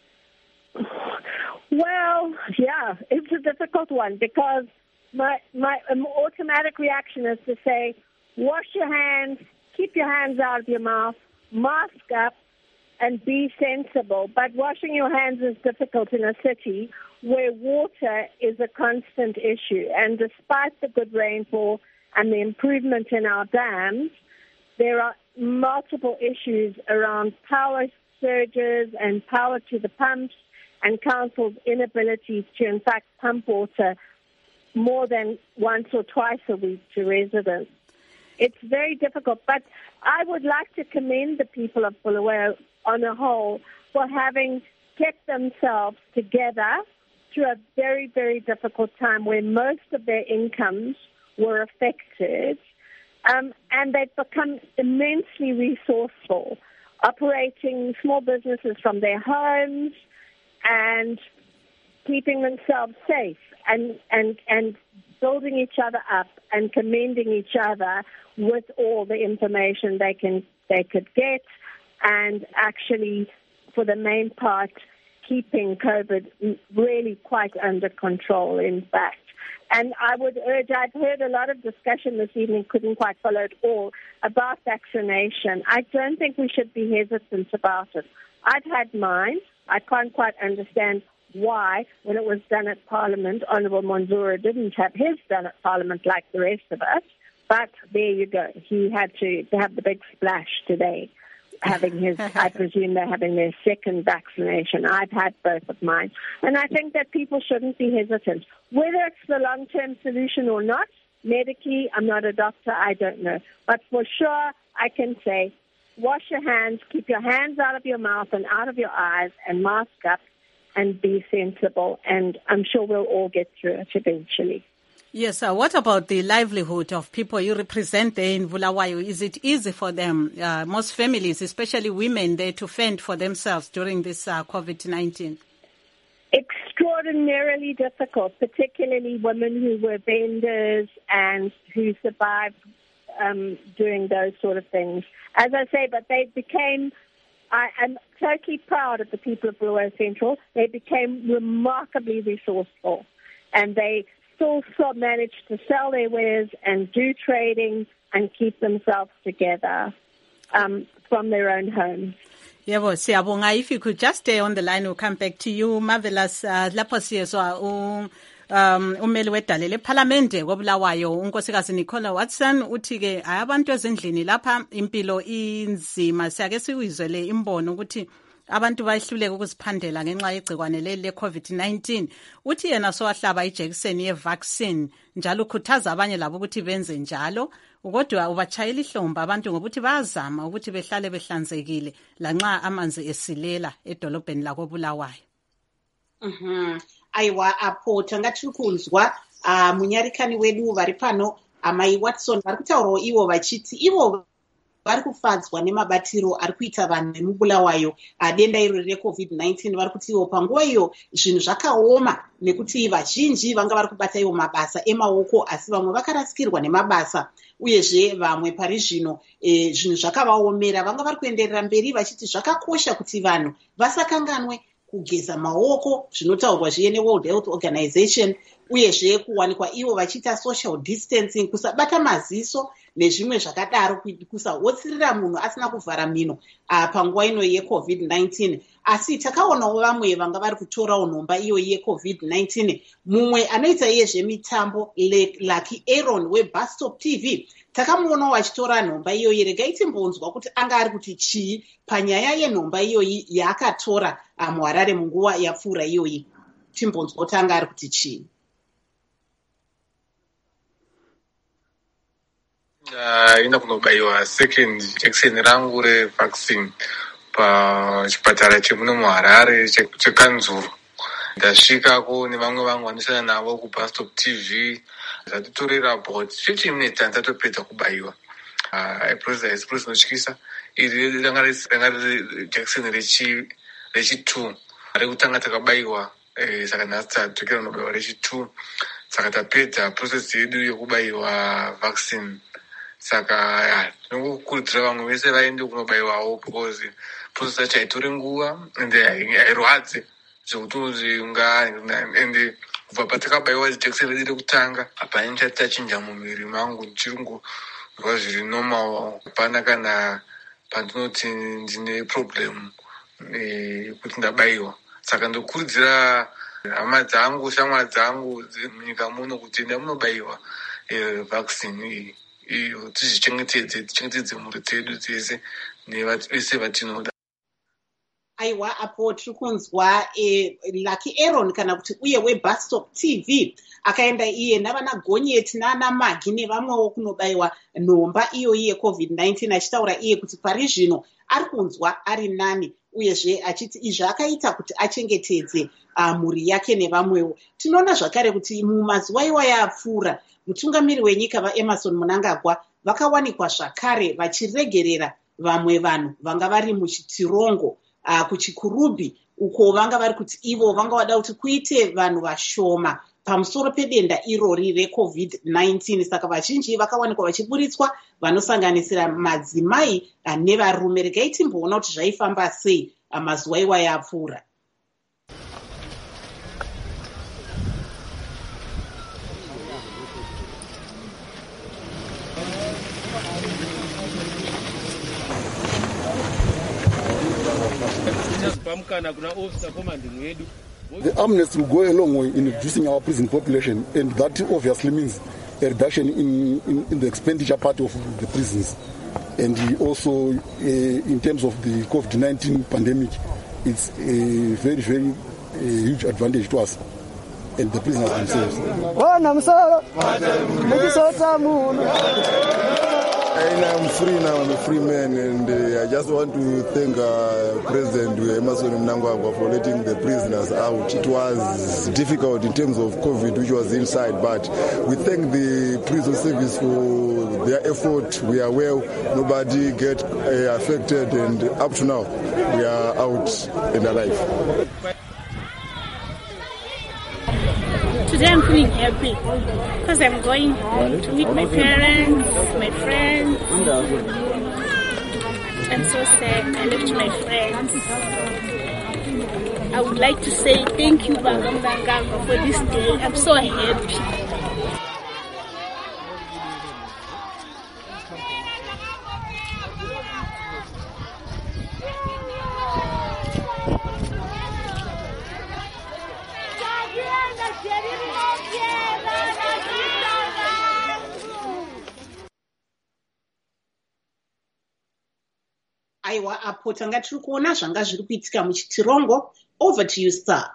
Speaker 5: Well, yeah, it's a difficult one because my automatic reaction is to say, wash your hands, keep your hands out of your mouth, mask up, and be sensible. But washing your hands is difficult in a city where water is a constant issue. And despite the good rainfall and the improvement in our dams, there are multiple issues around power surges and power to the pumps and council's inability to, in fact, pump water more than once or twice a week to residents. It's very difficult, but I would like to commend the people of Bulawayo on a whole for having kept themselves together through a very, very difficult time where most of their incomes were affected. And they've become immensely resourceful, operating small businesses from their homes and keeping themselves safe and building each other up and commending each other with all the information they could get, and actually, for the main part, keeping COVID really quite under control, in fact. And I would urge, I've heard a lot of discussion this evening, couldn't quite follow it all, about vaccination. I don't think we should be hesitant about it. I've had mine. I can't quite understand why, when it was done at Parliament, Honourable Manzura didn't have his done at Parliament like the rest of us. But there you go. He had to have the big splash today, having his, I presume they're having their second vaccination. I've had both of mine. And I think that people shouldn't be hesitant. Whether it's the long-term solution or not, medically, I'm not a doctor, I don't know. But for sure, I can say, wash your hands, keep your hands out of your mouth and out of your eyes, and mask up and be sensible. And I'm sure we'll all get through it eventually.
Speaker 1: Yes, what about the livelihood of people you represent there in Bulawayo? Is it easy for them, most families, especially women, there to fend for themselves during this COVID-19?
Speaker 5: Extraordinarily difficult, particularly women who were vendors and who survived doing those sort of things. As I say, but they became, I'm totally proud of the people of Bulawayo Central. They became remarkably resourceful, and they still managed to sell their wares and do trading and keep themselves together from their own homes.
Speaker 1: Yebo, siyabonga. If you could just stay on the line, we'll come back to you. Marvelous. Lapho siyezwa umeli wedale leParlamente koBulawayo unkosikazi Nicola Watson uthi-ke abantu ezindlini lapha impilo inzima. Siyake siwizwele imbono ukuthi abantu bayehluleka ukuziphandela ngenxa yegcikwane leli le-COVID-19. Uthi yena sowahlaba ijekiseni ye-vaccine, njalo ukhuthaza abanye labo ukuthi benze njalo. Kodwa ubatshayela ihlombe abantu ngokuthi bayazama ukuthi behlale behlanzekile lanxa amanzi esilela edolobheni lakoBulawayo.
Speaker 2: Aiwa, apo tanga tiri kunzwa munyarikani wedu vari pano amai Watson vari kutaurawo ivo vachiti ivo vari kufadzwa nemabatiro ari kuita vanhu vemubulawayo denda iro reCOVID-19. Vari kuti ivo panguva iyo zvinhu zvakaoma nekuti vazhinji vanga vari kubata ivo mabasa emaoko, asi vamwe vakarasikirwa nemabasa, uyezve vamwe pari zvino zvinhu zvakavaomera. Vanga vari kuenderera mberi vachiti zvakakosha kuti vanhu vasakanganwe kugeza maoko, zvinotaurwa zviye neWorld Health Organization, uyezve kuwanikwa ivo vachiita social distancing, kusabata maziso nezvimwe zvakadaro, kusahotsirira munhu asina kuvhara mhino panguva ino yeCOVID-19. Asi takaonawo vamwe vanga vari kutorawo nhomba iyo yeCOVID-19. Mumwe anoita iye zvemitambo, Lucky Aaron weBus Stop TV, takamuonawo achitora nhomba iyoyi. Regai timbonzwa kuti anga ari kuti chii panyaya yenhomba iyoyi yaakatora muHarare munguva yapfuura iyoyi. Timbonzwa kuti anga ari kuti chii.
Speaker 11: Ina kunobaiwa second jekiseni rangu revaccine pachipatara chemuno muHarare chekanzuru. Ndasvikako nevamwe vangu vanoshanda navo kuBus Stop TV. Zvatitorera about 15 minutes ndisatopedza kubaiwa. Process inotyisa. Iri ranga riri jekiseni rechi2 rekutanga takabaiwa, saka nhasi tadzokera kunobaiwa rechi2. Saka tapedza process yedu yekubaiwa vaccine. Saka tinokurudzira vamwe vese vaende kunobaiwawo, because process yacho haitori nguva ende hairwadze zvekuti ende kubva patakabaiwa jekiseni redu rekutanga hapana chati tachinja mumwiri mangu, ndichirungorwa zviri normal. Hapana kana pandinoti ndine problem kuti ndabaiwa. Saka ndokurudzira hama dzangu, shamwari dzangu munyika muno kuti enda munobaiwa vaccine iyo, tichengetedze mhuri dzedu dzese nevese vatinoda.
Speaker 2: Aiwa, apo tiri kunzwa Lucky Aaron kana kuti uye weBus Stop TV akaenda iye navana Gonyeti nana Magi nevamwewo kunobaiwa nhomba iyoyi yeCOVID-19, achitaura iye kuti pari zvino ari kunzwa ari nani, uyezve achiti izvi akaita kuti achengetedze mhuri yake nevamwewo. Tinoona zvakare kuti mumazuva iwaya apfuura mutungamiri wenyika vaEmmerson Mnangagwa vakawanikwa zvakare vachiregerera vamwe vanhu vanga vari muchitirongo kuchikurubhi, uko vanga vari kuti ivo vanga vada kuti kuite vanhu vashoma pamusoro pedenda irori reCovid-19. Saka vazhinji vakawanikwa vachiburitswa vanosanganisira madzimai nevarume. Regai timboona kuti zvaifamba sei mazuva iwaya apfuura.
Speaker 12: The amnesty will go a long way in reducing our prison population, and that obviously means a reduction in the expenditure part of the prisons. And also, in terms of the COVID-19 pandemic, it's a very, very huge advantage to us and the prisoners themselves.
Speaker 13: And I'm free now, I'm a free man, and I just want to thank President Emmerson Mnangagwa for letting the prisoners out. It was difficult in terms of COVID, which was inside, but we thank the prison service for their effort. We are well, nobody get affected, and up to now, we are out and alive.
Speaker 14: Today I'm feeling happy because I'm going home to meet my parents, my friends. I'm so sad I left my friends. I would like to say thank you, Baba Mnangagwa, for this day. I'm so happy.
Speaker 2: Aiwa, apo tanga tiri kuona zvanga zviri kuitika muchitirongo. Over to you, sir.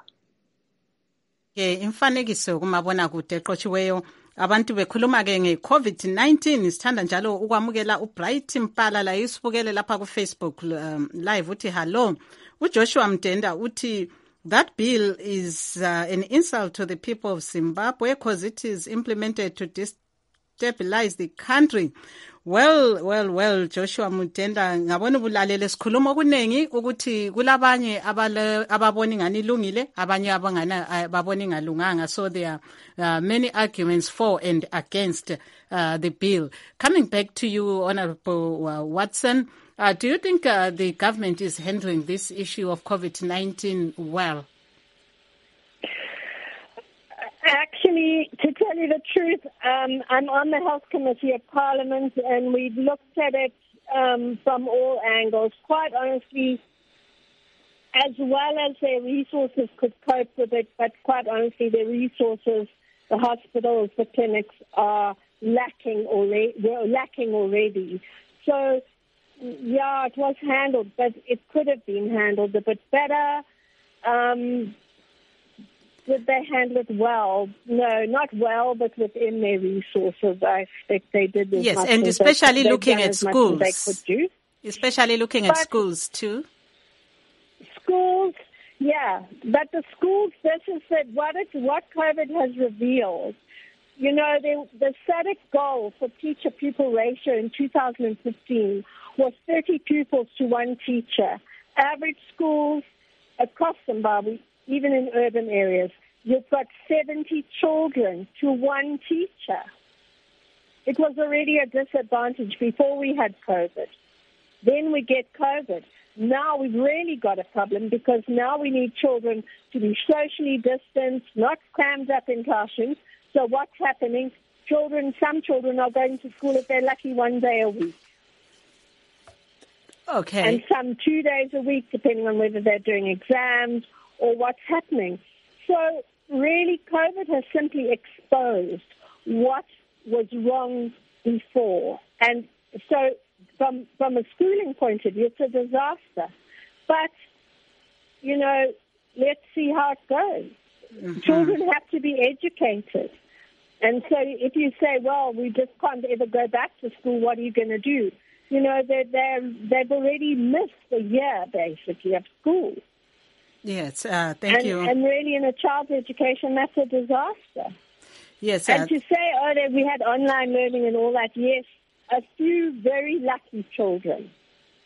Speaker 1: Imfanekiso kumabona kude eqotshiweyo abantu bekhuluma ke nge-COVID-19. Sithanda njalo ukwamukela uBright Mpala isibukele lapha ku-Facebook live uthi hello. uJoshua Mdenda uthi that bill is an insult to the people of Zimbabwe because it is implemented to destabilize the country. Well, Joshua Mutenda, ngabona ubulalele sikhuluma okunengi ukuthi kulabanye ababona ingani ilungile, abanye ababona ingalunganga. So there are many arguments for and against the bill. Coming back to you, Honorable Watson, do you think the government is handling this issue of COVID-19 well?
Speaker 5: Actually, to tell you the truth, I'm on the Health Committee of Parliament, and we've looked at it from all angles. Quite honestly, as well as their resources could cope with it, but quite honestly, their resources, the hospitals, the clinics are lacking already. So, yeah, it was handled, but it could have been handled a bit better. Did they handle it well? No, not well, but within their resources. I expect they did this.
Speaker 1: Yes, and especially looking at schools. They could do. Especially looking at schools too.
Speaker 5: Schools, yeah. But the schools, this is what COVID has revealed. You know, the static goal for teacher-pupil ratio in 2015 was 30 pupils to one teacher. Average schools across Zimbabwe, even in urban areas, you've got 70 children to one teacher. It was already a disadvantage before we had COVID. Then we get COVID. Now we've really got a problem because now we need children to be socially distanced, not crammed up in classrooms. So what's happening? Some children are going to school if they're lucky 1 day a week.
Speaker 1: Okay.
Speaker 5: And some 2 days a week, depending on whether they're doing exams or what's happening. So really, COVID has simply exposed what was wrong before. And so from a schooling point of view, it's a disaster. But, you know, let's see how it goes. Mm-hmm. Children have to be educated. And so if you say, well, we just can't ever go back to school, what are you going to do? You know, they've already missed a year, basically, of school.
Speaker 1: Yes, thank you.
Speaker 5: And really, in a child's education, that's a disaster.
Speaker 1: Yes.
Speaker 5: And to say, that we had online learning and all that, yes, a few very lucky children.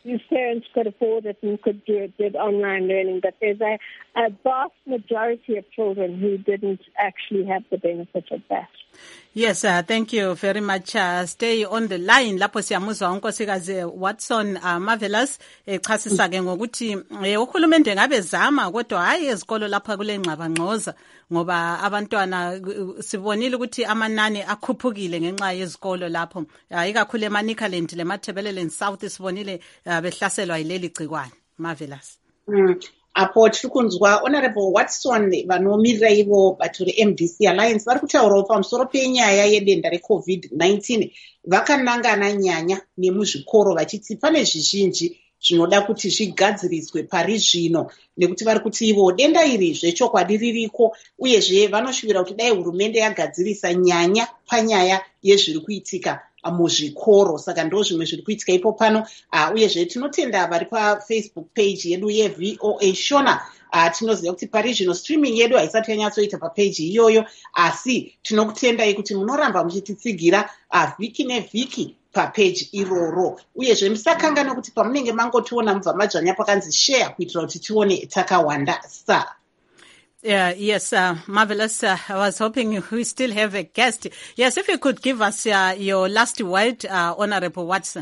Speaker 5: whose parents could afford it and could did online learning, but there's a vast majority of children who didn't actually have the benefit of that.
Speaker 1: Yes, thank you very much. Stay on the line. Lapho siyamuzwa unkosikazi Watson Marvelous echasisa ke ngokuthi uhulumende ngabe zama kodwa hayi ezikolo lapha kule ngxabangxoza ngoba abantwana sibonile ukuthi amanani akhuphukile ngenxa yezikolo lapho ikakhulu eManicaland leMathebeleland South sibonile behlaselwa yileli gcikwane. Marvelous.
Speaker 2: Apo tiri kunzwa Honorable Watson vanomirira ivo bato reMDC Alliance vari kutaurawo pamusoro penyaya yedenda reCovid-19 vakanangana nyanya nemuzvikoro vachiti pane zvizhinji zvinoda kuti zvigadziriswe pari zvino nekuti vari kuti ivo denda iri zvechokwadi ririko uyezve vanoshuvira kuti dai hurumende yagadzirisa nyanya panyaya yezviri kuitika muzvikoro saka ndo zvimwe zviri kuitika ipo pano uyezve tinotenda vari pafacebook page yedu yeVOA Shona tinoziva kuti pari zvino streaming yedu haisati yanyatsoita papeji iyoyo asi tinokutendai kuti munoramba muchititsigira vhiki nevhiki papeji iroro uyezve musakangana kuti pamunenge mangotiona mubva madzvanya pakanzi share kuitira kuti tione takawanda sa.
Speaker 1: Yes, Marvelous. I was hoping we still have a guest. Yes, if you could give us your last word, Honorable Watson.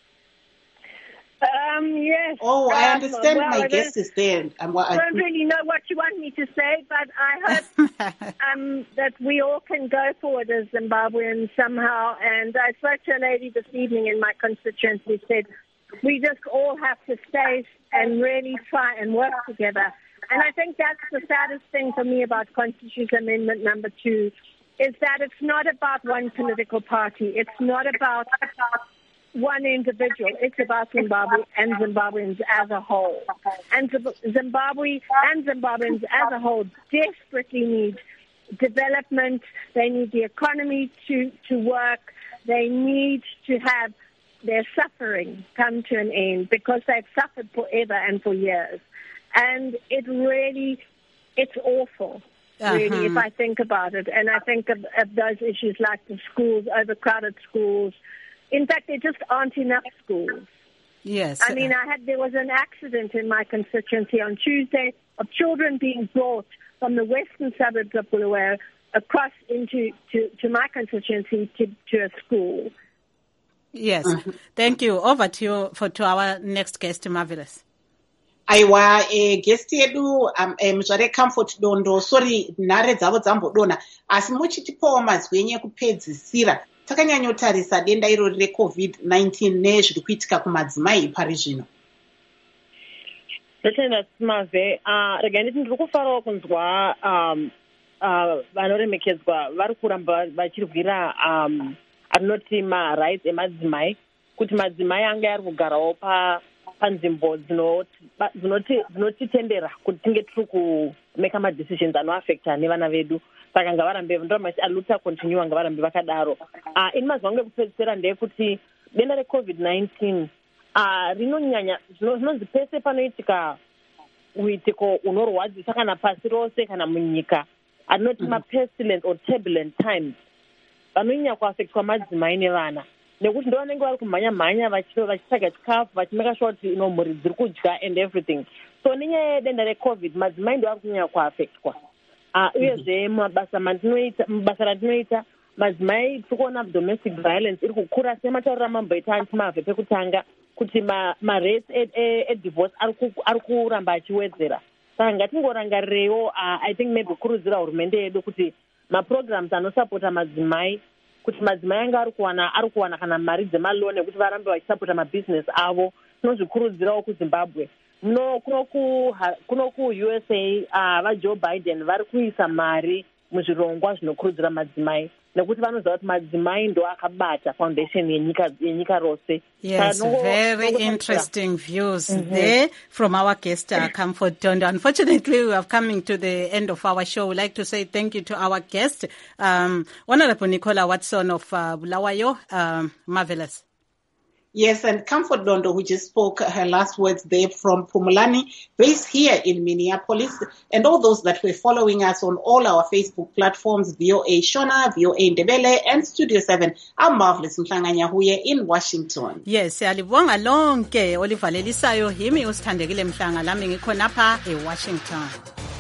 Speaker 5: Yes.
Speaker 2: Oh, I understand my guest is there.
Speaker 5: I don't really know what you want me to say, but I hope that we all can go forward as Zimbabweans somehow. And I spoke to a lady this evening in my constituency who said, we just all have to stay and really try and work together. And I think that's the saddest thing for me about Constitution Amendment number 2, is that it's not about one political party. It's not about one individual. It's about Zimbabwe and Zimbabweans as a whole. And Zimbabwe and Zimbabweans as a whole desperately need development. They need the economy to work. They need to have their suffering come to an end because they've suffered forever and for years. And it's awful, really, if I think about it. And I think of those issues like the schools, overcrowded schools. In fact, there just aren't enough schools.
Speaker 1: Yes.
Speaker 5: I mean, there was an accident in my constituency on Tuesday of children being brought from the western suburbs of Bulawayo across into to my constituency to a school.
Speaker 1: Yes. Thank you. Over to you to our next guest, Marvelous.
Speaker 2: Aiwa guest yedu muzvare Comfort Dondo sorry nhare dzavo dzambodona asi muchitipawo mazwi enyu ekupedzisira takanyanyotarisa denda irori reCovid-19 nezviri kuitika kumadzimai pari zvino.
Speaker 6: Ndotenda simave regai nditi ndiri kufarawo kunzwa vanoremekedzwa vari kuramba vachirwira anoti marights emadzimai kuti madzimai anga ari kugarawo panzvimbo dzinotitendera kuti tinge tiri kumeka madecisions anoaffecta nevana vedu saka ngavarambe ndomachialuta continue ngavarambe vakadaro. Ini mazuva angu ekupedzisira ndeyekuti denda reCovid-19 rinonyanya zvinonzi pese panoitika uitiko unorwadzisa kana pasi rose kana munyika anoti mapestilence or turbulent times vanonyanya kuaffectwa madzimai nevana nekuti ndo vanenge vari kumhanya-mhanya vachitsvaga chikafu vachimeka sure kuti mhuri dziri kudya and everything. So nenyaya yedenda reCovid madzimai ndo ari kunyanya kuaffectwa. Uyezve mabasa ratinoita madzimai tiri kuona domestic violence iri kukura semataurira mamboita antimavhe pekutanga kuti marates edivorce ari kuramba achiwedzera. Saka ngatingorangarirewo I think maybe kurudzira hurumende yedu kuti maprograms anosapota madzimai kuti madzimai anga ari kuwana kana mari dzemalone kuti varambe vachisapota mabhizinesi avo tinozvikurudzirawo kuZimbabwe. Kuno kuUSA vaJoe Biden vari kuisa mari muzvirongwa zvinokurudzira madzimai nekuti vanoziva kuti madzimai ndo akabata foundation yenyika rose.
Speaker 1: Yes, very interesting views there from our guest, Comfort Dondo. Unfortunately, we are coming to the end of our show. We'd like to say thank you to our guest, Honorable Nicola Watson of Bulawayo. Marvelous.
Speaker 2: Yes, and Comfort Dondo, who just spoke her last words there from Pumulani, based here in Minneapolis, and all those that were following us on all our Facebook platforms, VOA Shona, VOA Ndebele, and Studio 7. I'm Marvelous Mhlanganyahuye in Washington.
Speaker 1: Yes, alibonga lonke olivalelisayo himi usithandekile Mhlanga lami ngikhonapha eWashington.